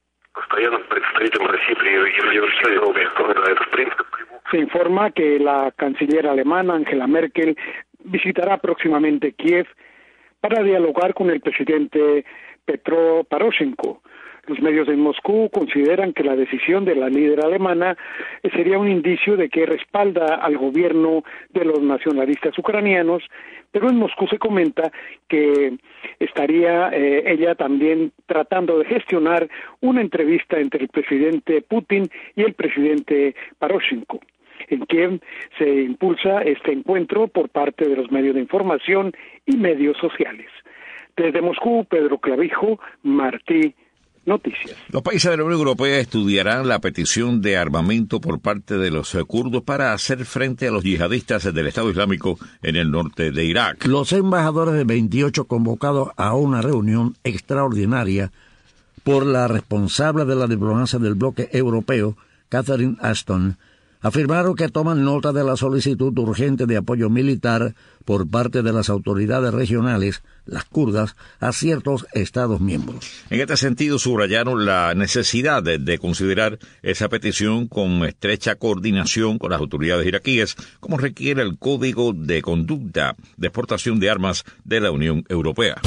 [SPEAKER 6] Se informa que la canciller alemana Angela Merkel visitará próximamente Kiev para dialogar con el presidente Petro Poroshenko. Los medios en Moscú consideran que la decisión de la líder alemana sería un indicio de que respalda al gobierno de los nacionalistas ucranianos, pero en Moscú se comenta que estaría eh, ella también tratando de gestionar una entrevista entre el presidente Putin y el presidente Poroshenko. En Kiev se impulsa este encuentro por parte de los medios de información y medios sociales. Desde Moscú, Pedro Clavijo, Martí Noticias.
[SPEAKER 3] Los países de la Unión Europea estudiarán la petición de armamento por parte de los kurdos para hacer frente a los yihadistas del Estado Islámico en el norte de Irak.
[SPEAKER 5] Los embajadores de veintiocho convocados a una reunión extraordinaria por la responsable de la diplomacia del bloque europeo, Catherine Ashton, afirmaron que toman nota de la solicitud urgente de apoyo militar por parte de las autoridades regionales, las kurdas, a ciertos Estados miembros.
[SPEAKER 3] En este sentido, subrayaron la necesidad de, de considerar esa petición con estrecha coordinación con las autoridades iraquíes, como requiere el Código de Conducta de Exportación de Armas de la Unión Europea.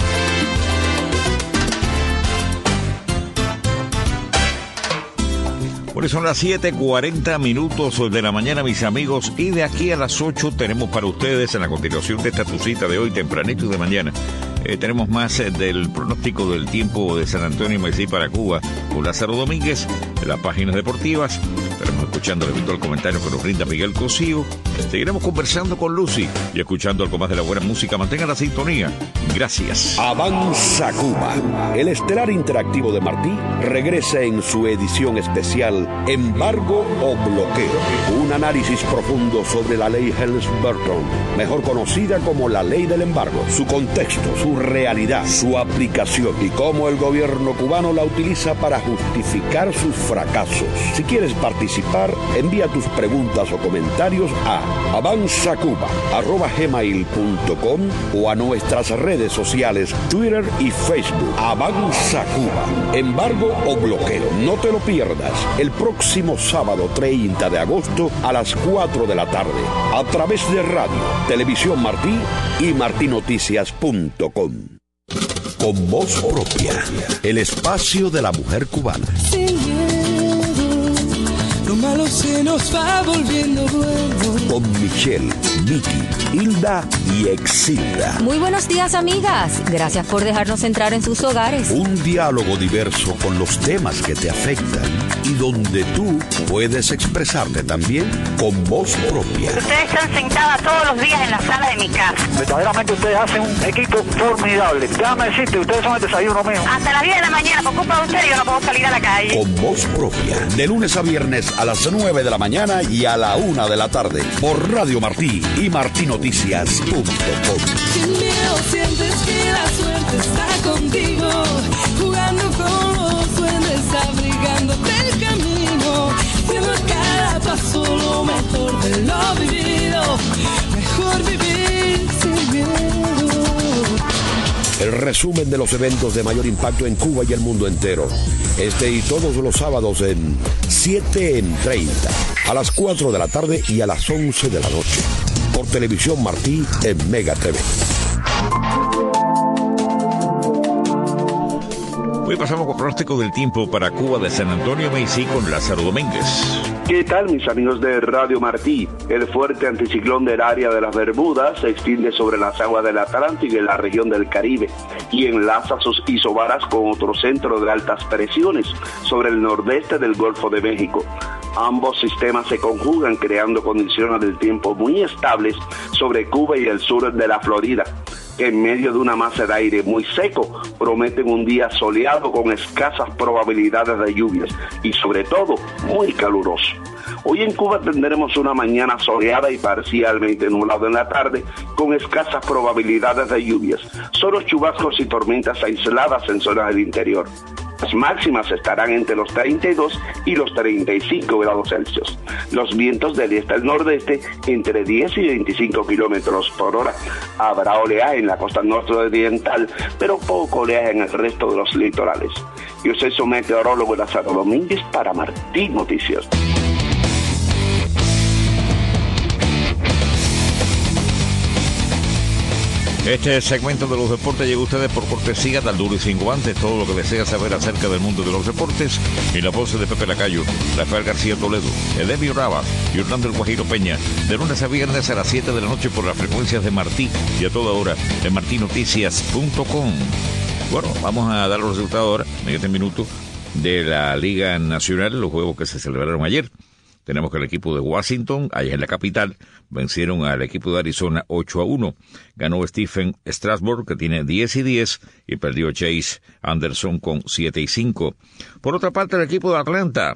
[SPEAKER 3] Por eso son las siete cuarenta minutos de la mañana, mis amigos, y de aquí a las ocho tenemos para ustedes, en la continuación de esta tu cita de hoy, tempranito de mañana, eh, tenemos más eh, del pronóstico del tiempo de San Antonio y Maicí para Cuba con Lázaro Domínguez, de las páginas deportivas. Estaremos escuchando el habitual comentario que nos brinda Miguel Cosío. Seguiremos conversando con Lucy y escuchando algo más de la buena música. Mantengan la sintonía. Gracias.
[SPEAKER 1] Avanza Cuba. El estelar interactivo de Martí regresa en su edición especial Embargo o Bloqueo. Un análisis profundo sobre la ley Helms-Burton, mejor conocida como la ley del embargo, su contexto, su realidad, su aplicación y cómo el gobierno cubano la utiliza para justificar sus fracasos. Si quieres participar, envía tus preguntas o comentarios a avanzacuba arroba gmail punto com o a nuestras redes sociales Twitter y Facebook. Avanza Cuba, embargo o bloqueo. No te lo pierdas el próximo sábado treinta de agosto a las cuatro de la tarde a través de Radio, Televisión Martí y martinoticias punto com. Con voz propia, el espacio de la mujer cubana.
[SPEAKER 2] Lo malo se nos va volviendo bueno.
[SPEAKER 1] Con Michelle, Vicky, Hilda y Exilda.
[SPEAKER 7] Muy buenos días, amigas. Gracias por dejarnos entrar en sus hogares.
[SPEAKER 1] Un diálogo diverso con los temas que te afectan y donde tú puedes expresarte también con voz propia.
[SPEAKER 8] Ustedes están sentadas todos los días en la sala de mi casa.
[SPEAKER 20] Verdaderamente ustedes hacen un equipo formidable. Déjame decirte, ustedes son el desayuno mío.
[SPEAKER 8] Hasta las diez de la mañana, por culpa de ustedes, yo no puedo salir a la calle.
[SPEAKER 1] Con voz propia, de lunes a viernes a las nueve de la mañana y a la una de la tarde, por Radio Martí y martinoticias punto com.
[SPEAKER 2] Sin miedo sientes que la suerte está contigo, jugando con los duendes, abrigándote el camino, siendo cada paso lo mejor de lo vivido, mejor vivir sin miedo.
[SPEAKER 1] El
[SPEAKER 9] resumen de los eventos de mayor impacto en Cuba y el mundo entero. Este y todos los sábados en siete en treinta, a las cuatro de la tarde y a las once de la noche. Por Televisión Martí en Mega T V.
[SPEAKER 3] Hoy pasamos con pronóstico del tiempo para Cuba de San Antonio Macy con Lázaro Domínguez.
[SPEAKER 10] ¿Qué tal, mis amigos de Radio Martí? El fuerte anticiclón del área de las Bermudas se extiende sobre las aguas del Atlántico y la región del Caribe y enlaza sus isobaras con otro centro de altas presiones sobre el nordeste del Golfo de México. Ambos sistemas se conjugan creando condiciones del tiempo muy estables sobre Cuba y el sur de la Florida. En medio de una masa de aire muy seco, prometen un día soleado con escasas probabilidades de lluvias y sobre todo muy caluroso. Hoy en Cuba tendremos una mañana soleada y parcialmente nublado en la tarde con escasas probabilidades de lluvias, solo chubascos y tormentas aisladas en zonas del interior. Las máximas estarán entre los treinta y dos y los treinta y cinco grados Celsius. Los vientos del este al nordeste entre diez y veinticinco kilómetros por hora. Habrá oleaje en la costa norte-oriental, pero poco oleaje en el resto de los litorales. Yo soy su meteorólogo Lázaro Domínguez para Martí Noticias.
[SPEAKER 3] Este segmento de los deportes llega a ustedes por cortesía de Al Duro y Sin Guantes. Todo lo que desea saber acerca del mundo de los deportes. Y la voz de Pepe Lacayo, Rafael García Toledo, Edemio Navas y Hernando El Guajiro Peña. De lunes a viernes a las siete de la noche por las frecuencias de Martí y a toda hora en martí noticias punto com. Bueno, vamos a dar los resultados ahora, en este minuto, de la Liga Nacional, los juegos que se celebraron ayer. Tenemos que el equipo de Washington, allá en la capital, vencieron al equipo de Arizona ocho a uno. Ganó Stephen Strasburg, que tiene diez y diez, y perdió Chase Anderson con siete y cinco. Por otra parte, el equipo de Atlanta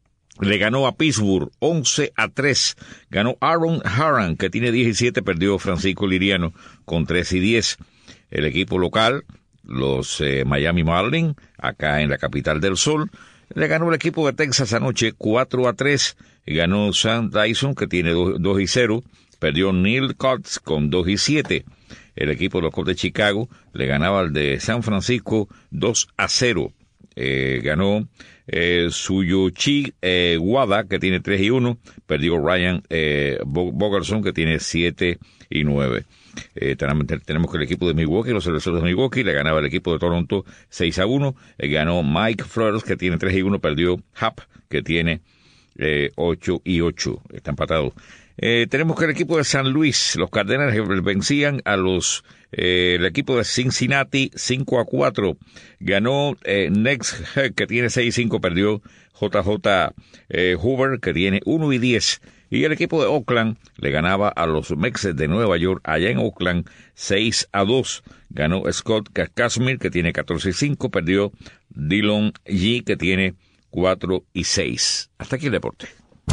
[SPEAKER 3] le ganó a Pittsburgh once a tres. Ganó Aaron Haran, que tiene diez y siete, perdió Francisco Liriano con tres y diez. El equipo local, los eh, Miami Marlins, acá en la capital del sol, le ganó el equipo de Texas anoche cuatro a tres. Y ganó Sam Dyson, que tiene dos y cero. Perdió Neil Cox con dos y siete. El equipo de los Cubs de Chicago le ganaba al de San Francisco dos a cero. Eh, ganó eh, Tsuyoshi eh, Wada, que tiene tres y uno. Perdió Ryan eh, Bogerson, que tiene siete y nueve. Eh, tenemos que el equipo de Milwaukee, los cerveceros de Milwaukee, le ganaba el equipo de Toronto seis a uno. Eh, ganó Mike Flores, que tiene tres y uno. Perdió Happ, que tiene Eh, ocho y ocho, está empatado. Eh, tenemos que el equipo de San Luis, los Cardenales vencían a los eh, el equipo de Cincinnati cinco a cuatro. Ganó eh, Next Head, que tiene seis y cinco, perdió J J eh, Hoover, que tiene uno y diez. Y el equipo de Oakland le ganaba a los Mets de Nueva York allá en Oakland seis a dos. Ganó Scott Kazmir, que tiene catorce y cinco, perdió Dillon G, que tiene cuatro y seis. Hasta aquí el deporte.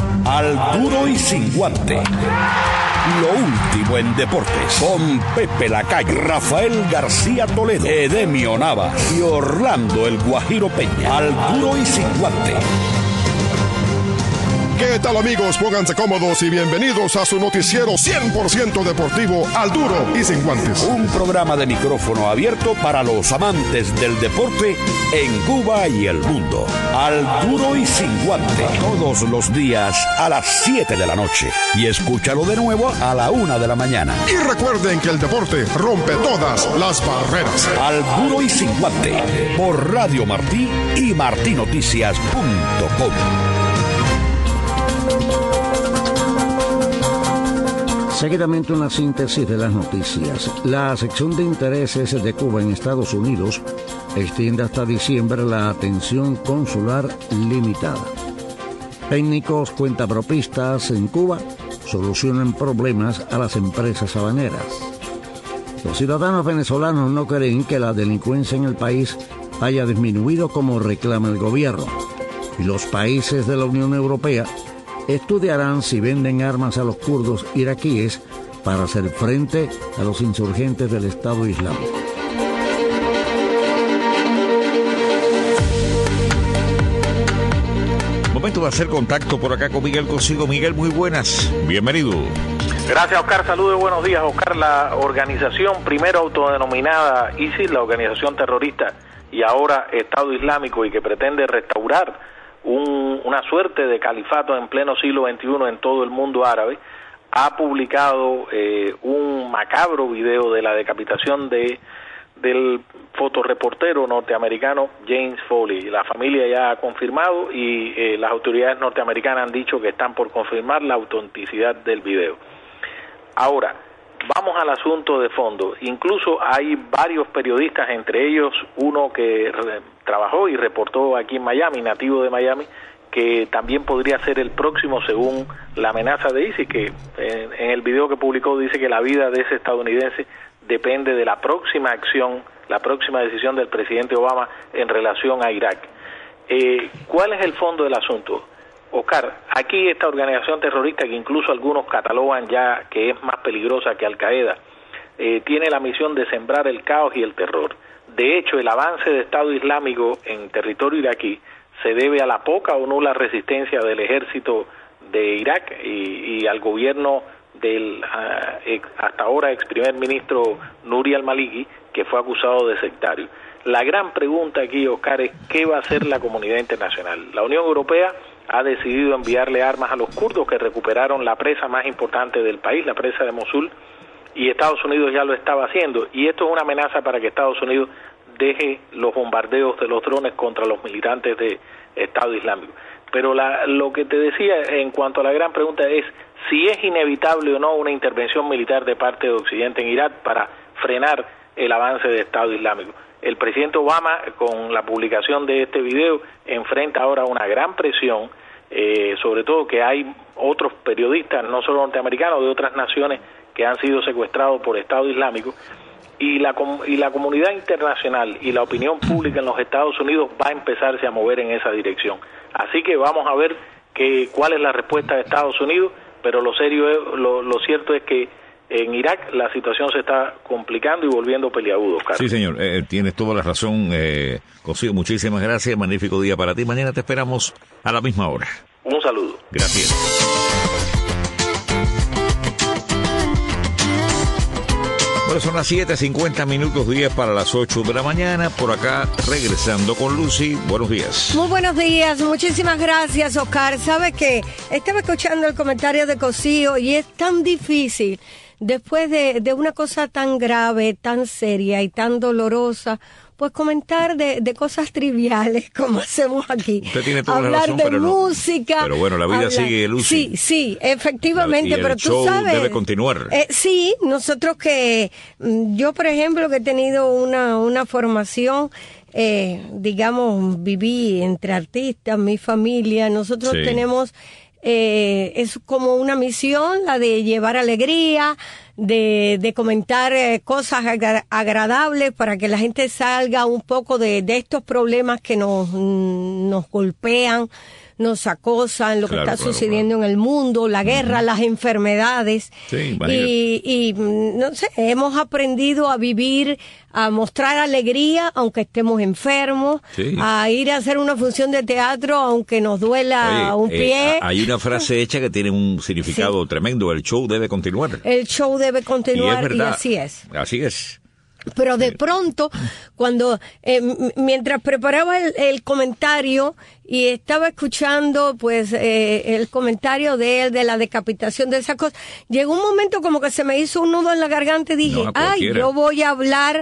[SPEAKER 1] Al Duro y Sin Guante. Lo último en deportes. Con Pepe Lacayo, Rafael García Toledo, Edemio Navas y Orlando El Guajiro Peña. Al Duro y Sin Guante.
[SPEAKER 11] ¿Qué tal, amigos? Pónganse cómodos y bienvenidos a su noticiero cien por ciento deportivo Al Duro y Sin Guantes.
[SPEAKER 1] Un programa de micrófono abierto para los amantes del deporte en Cuba y el mundo. Al Duro y Sin Guante. Todos los días a las siete de la noche. Y escúchalo de nuevo a la una de la mañana.
[SPEAKER 11] Y recuerden que el deporte rompe todas las barreras.
[SPEAKER 1] Al Duro y Sin Guante. Por Radio Martí y martí noticias punto com.
[SPEAKER 5] Seguidamente una síntesis de las noticias. La sección de intereses de Cuba en Estados Unidos extiende hasta diciembre la atención consular limitada. Técnicos cuentapropistas en Cuba solucionan problemas a las empresas habaneras. Los ciudadanos venezolanos no creen que la delincuencia en el país haya disminuido como reclama el gobierno. Y los países de la Unión Europea estudiarán si venden armas a los kurdos iraquíes para hacer frente a los insurgentes del Estado Islámico.
[SPEAKER 3] Momento de hacer contacto por acá con Miguel Consigo. Miguel, muy buenas. Bienvenido.
[SPEAKER 12] Gracias, Oscar. Saludos y buenos días, Oscar. La organización primero autodenominada ISIS, la organización terrorista, y ahora Estado Islámico, y que pretende restaurar un, una suerte de califato en pleno siglo veintiuno en todo el mundo árabe, ha publicado eh, un macabro video de la decapitación de del fotoreportero norteamericano James Foley. La familia ya ha confirmado y eh, las autoridades norteamericanas han dicho que están por confirmar la autenticidad del video. Ahora, vamos al asunto de fondo. Incluso hay varios periodistas, entre ellos uno que re- trabajó y reportó aquí en Miami, nativo de Miami, que también podría ser el próximo según la amenaza de ISIS, que en, en el video que publicó dice que la vida de ese estadounidense depende de la próxima acción, la próxima decisión del presidente Obama en relación a Irak. Eh, ¿Cuál es el fondo del asunto? Oscar, aquí esta organización terrorista, que incluso algunos catalogan ya que es más peligrosa que Al Qaeda, eh, tiene la misión de sembrar el caos y el terror. De hecho, el avance de Estado Islámico en territorio iraquí se debe a la poca o nula resistencia del ejército de Irak y, y al gobierno del uh, ex, hasta ahora ex primer ministro Nuri al-Maliki, que fue acusado de sectario. La gran pregunta aquí, Oscar, es ¿qué va a hacer la comunidad internacional? La Unión Europea ha decidido enviarle armas a los kurdos, que recuperaron la presa más importante del país, la presa de Mosul, y Estados Unidos ya lo estaba haciendo, y esto es una amenaza para que Estados Unidos deje los bombardeos de los drones contra los militantes de Estado Islámico. Pero la, lo que te decía en cuanto a la gran pregunta es si es inevitable o no una intervención militar de parte de Occidente en Irak para frenar el avance de Estado Islámico. El presidente Obama, con la publicación de este video, enfrenta ahora una gran presión, eh, sobre todo que hay otros periodistas, no solo norteamericanos, de otras naciones que han sido secuestrados por Estado Islámico, y la, y la comunidad internacional y la opinión pública en los Estados Unidos va a empezarse a mover en esa dirección. Así que vamos a ver que, cuál es la respuesta de Estados Unidos, pero lo serio es, lo, lo cierto es que en Irak la situación se está complicando y volviendo peliagudo, Carlos.
[SPEAKER 3] Sí, señor, eh, tienes toda la razón, eh, Cosío, muchísimas gracias, magnífico día para ti. Mañana te esperamos a la misma hora.
[SPEAKER 12] Un saludo.
[SPEAKER 3] Gracias. Bueno, son las siete cincuenta minutos, diez para las ocho de la mañana. Por acá, regresando con Lucy. Buenos días.
[SPEAKER 4] Muy buenos días. Muchísimas gracias, Oscar. Sabes que estaba escuchando el comentario de Cosío y es tan difícil, después de, de una cosa tan grave, tan seria y tan dolorosa, pues comentar de, de cosas triviales como hacemos aquí.
[SPEAKER 3] Usted tiene toda
[SPEAKER 4] hablar
[SPEAKER 3] la razón,
[SPEAKER 4] de
[SPEAKER 3] pero
[SPEAKER 4] música.
[SPEAKER 3] No. Pero bueno, la vida
[SPEAKER 4] hablar,
[SPEAKER 3] sigue, Lucy.
[SPEAKER 4] Sí, sí, efectivamente,
[SPEAKER 3] y el
[SPEAKER 4] pero tú
[SPEAKER 3] show
[SPEAKER 4] sabes.
[SPEAKER 3] debe continuar.
[SPEAKER 4] Eh, sí, nosotros que, yo por ejemplo, que he tenido una, una formación, eh, digamos, viví entre artistas, mi familia, nosotros
[SPEAKER 3] Sí.
[SPEAKER 4] tenemos, eh, es como una misión, la de llevar alegría, de, de comentar eh, cosas agra- agradables para que la gente salga un poco de, de estos problemas que nos, mm, nos golpean, nos acosan, lo que
[SPEAKER 3] Claro,
[SPEAKER 4] está
[SPEAKER 3] claro,
[SPEAKER 4] sucediendo en el mundo, la guerra, las enfermedades.
[SPEAKER 3] Sí, imagínate.
[SPEAKER 4] y, y, mm, no sé, hemos aprendido a vivir, a mostrar alegría aunque estemos enfermos,
[SPEAKER 3] Sí.
[SPEAKER 4] a ir a hacer una función de teatro aunque nos duela
[SPEAKER 3] Oye,
[SPEAKER 4] un
[SPEAKER 3] eh,
[SPEAKER 4] pie.
[SPEAKER 3] hay una frase hecha que tiene un significado tremendo. El show debe continuar.
[SPEAKER 4] El show debe
[SPEAKER 3] Y es
[SPEAKER 4] continuar y,
[SPEAKER 3] verdad.
[SPEAKER 4] así es.
[SPEAKER 3] Así es.
[SPEAKER 4] Pero de pronto, cuando, eh, m- mientras preparaba el, el comentario y estaba escuchando, pues, eh, el comentario de él, de la decapitación de esas cosas, llegó un momento como que se me hizo un nudo en la garganta y dije,
[SPEAKER 3] No, a
[SPEAKER 4] ay,
[SPEAKER 3] cualquiera.
[SPEAKER 4] yo voy a hablar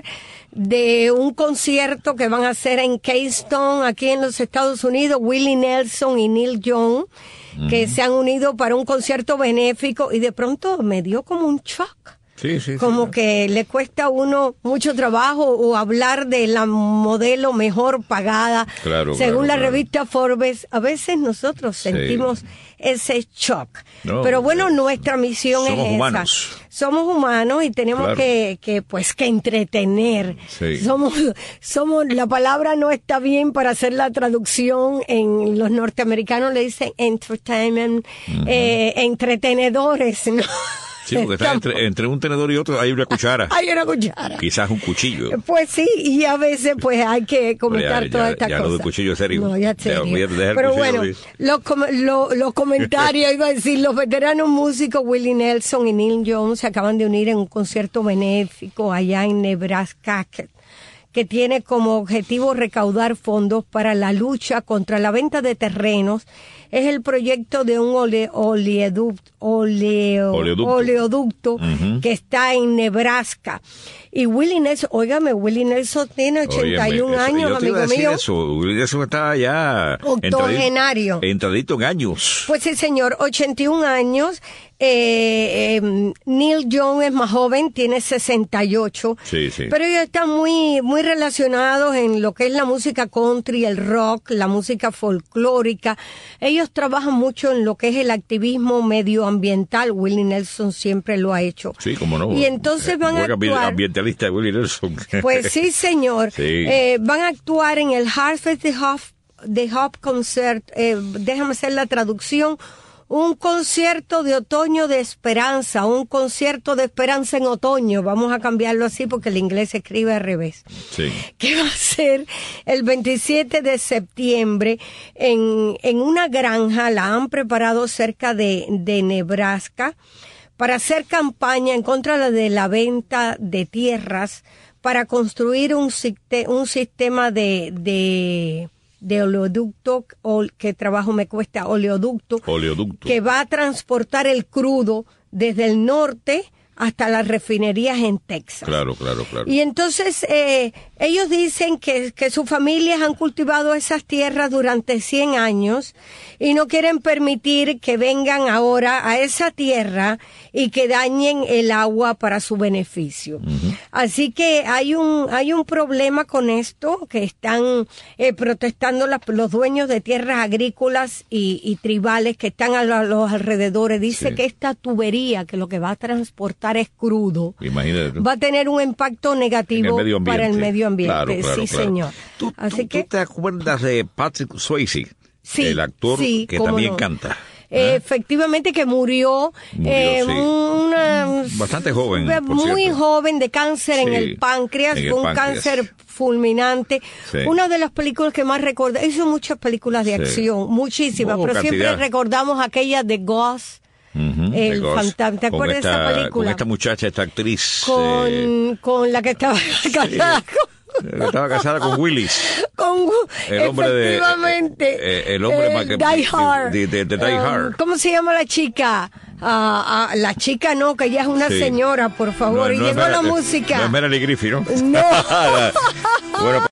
[SPEAKER 4] de un concierto que van a hacer en Keystone, aquí en los Estados Unidos, Willie Nelson y Neil Young, que se han unido para un concierto benéfico, y de pronto me dio como un shock.
[SPEAKER 3] Sí, sí, sí.
[SPEAKER 4] Como que le cuesta a uno mucho trabajo o hablar de la modelo mejor pagada.
[SPEAKER 3] Claro,
[SPEAKER 4] Según
[SPEAKER 3] claro,
[SPEAKER 4] la
[SPEAKER 3] claro.
[SPEAKER 4] revista Forbes, a veces nosotros
[SPEAKER 3] Sí.
[SPEAKER 4] sentimos ese shock.
[SPEAKER 3] No,
[SPEAKER 4] Pero bueno, nuestra misión
[SPEAKER 3] somos
[SPEAKER 4] es
[SPEAKER 3] humanos.
[SPEAKER 4] esa. Somos humanos y tenemos
[SPEAKER 3] Claro.
[SPEAKER 4] que, que, pues, que entretener.
[SPEAKER 3] Sí.
[SPEAKER 4] Somos, somos, la palabra no está bien para hacer la traducción. En los norteamericanos le dicen entertainment, eh, entretenedores, ¿no?
[SPEAKER 3] Sí, porque está entre, entre un tenedor y otro hay una cuchara.
[SPEAKER 4] Hay una cuchara.
[SPEAKER 3] Quizás un cuchillo.
[SPEAKER 4] Pues sí, y a veces pues hay que comentar
[SPEAKER 3] ya,
[SPEAKER 4] todas
[SPEAKER 3] ya,
[SPEAKER 4] estas
[SPEAKER 3] ya
[SPEAKER 4] cosas.
[SPEAKER 3] No, de cuchillo es serio.
[SPEAKER 4] No, ya es serio.
[SPEAKER 3] Ya,
[SPEAKER 4] Pero bueno, los, com- lo, los comentarios, iba a decir, los veteranos músicos Willie Nelson y Neil Young se acaban de unir en un concierto benéfico allá en Nebraska, que, que tiene como objetivo recaudar fondos para la lucha contra la venta de terrenos. Es el proyecto de un ole, oleoducto, oleo, oleoducto, oleoducto uh-huh. que está en Nebraska. Y Willie Nelson, óigame, Willie Nelson tiene ochenta y un Óyeme, años, eso, amigo mío.
[SPEAKER 3] Eso. Willie Nelson está ya
[SPEAKER 4] octogenario.
[SPEAKER 3] Entradito en años.
[SPEAKER 4] Pues sí, señor, ochenta y un años. Eh, eh, Neil Young es más joven, tiene sesenta y ocho.
[SPEAKER 3] Sí, sí.
[SPEAKER 4] Pero ellos están muy, muy relacionados en lo que es la música country, el rock, la música folclórica. Ellos trabajan mucho en lo que es el activismo medioambiental. Willie Nelson siempre lo ha hecho.
[SPEAKER 3] Sí, cómo no.
[SPEAKER 4] Y entonces van a actuar.
[SPEAKER 3] Ambientalista Willie Nelson.
[SPEAKER 4] Pues sí, señor.
[SPEAKER 3] Sí.
[SPEAKER 4] Eh, van a actuar en el Harvest the Hop, the Hop Concert. Eh, déjame hacer la traducción. Un concierto de otoño de esperanza, un concierto de esperanza en otoño, vamos a cambiarlo así porque el inglés se escribe al revés.
[SPEAKER 3] Sí.
[SPEAKER 4] Que va a ser el veintisiete de septiembre en, en una granja, la han preparado cerca de, de Nebraska, para hacer campaña en contra de la venta de tierras, para construir un, un sistema de... de de oleoducto, o que trabajo me cuesta, oleoducto,
[SPEAKER 3] oleoducto,
[SPEAKER 4] que va a transportar el crudo desde el norte hasta las refinerías en Texas.
[SPEAKER 3] Claro, claro, claro.
[SPEAKER 4] Y entonces eh, ellos dicen que, que sus familias han cultivado esas tierras durante cien años y no quieren permitir que vengan ahora a esa tierra y que dañen el agua para su beneficio. Uh-huh. Así que hay un hay un problema con esto, que están eh, protestando la, los dueños de tierras agrícolas y, y tribales que están a, lo, a los alrededores. Dice sí. que esta tubería, que lo que va a transportar es crudo,
[SPEAKER 3] imagínate,
[SPEAKER 4] va a tener un impacto negativo
[SPEAKER 3] el
[SPEAKER 4] para el medio ambiente.
[SPEAKER 3] Claro, claro,
[SPEAKER 4] sí,
[SPEAKER 3] claro.
[SPEAKER 4] señor.
[SPEAKER 3] ¿Tú,
[SPEAKER 4] Así
[SPEAKER 3] tú,
[SPEAKER 4] que,
[SPEAKER 3] ¿tú te acuerdas de Patrick Swayze?
[SPEAKER 4] Sí,
[SPEAKER 3] el actor
[SPEAKER 4] sí,
[SPEAKER 3] que también
[SPEAKER 4] no.
[SPEAKER 3] canta.
[SPEAKER 4] Eh, efectivamente que murió,
[SPEAKER 3] murió
[SPEAKER 4] eh,
[SPEAKER 3] sí.
[SPEAKER 4] una,
[SPEAKER 3] bastante joven,
[SPEAKER 4] muy
[SPEAKER 3] cierto.
[SPEAKER 4] joven, de cáncer sí, en el páncreas,
[SPEAKER 3] en el
[SPEAKER 4] fue un
[SPEAKER 3] páncreas.
[SPEAKER 4] cáncer fulminante. Sí. Una de las películas que más recuerdo, hizo muchas películas de acción, sí. muchísimas, oh, pero cantidad. Siempre recordamos aquella de Ghost.
[SPEAKER 3] Uh-huh,
[SPEAKER 4] el fantasma, ¿te acuerdas
[SPEAKER 3] esta,
[SPEAKER 4] de esa película?
[SPEAKER 3] Con esta muchacha, esta actriz.
[SPEAKER 4] Con,
[SPEAKER 3] eh,
[SPEAKER 4] con la que estaba casada
[SPEAKER 3] sí. con... Estaba casada con Willis.
[SPEAKER 4] Con,
[SPEAKER 3] el hombre
[SPEAKER 4] efectivamente.
[SPEAKER 3] De, eh, el hombre
[SPEAKER 4] el
[SPEAKER 3] más que,
[SPEAKER 4] Die Hard.
[SPEAKER 3] De, de, de Die Hard.
[SPEAKER 4] Um, ¿Cómo se llama la chica? Uh, uh, la chica no, que ella es una sí. señora, por favor. No, y no llegó la
[SPEAKER 3] no,
[SPEAKER 4] música.
[SPEAKER 3] No es Melanie Griffith, ¿no?
[SPEAKER 4] No.
[SPEAKER 3] Bueno,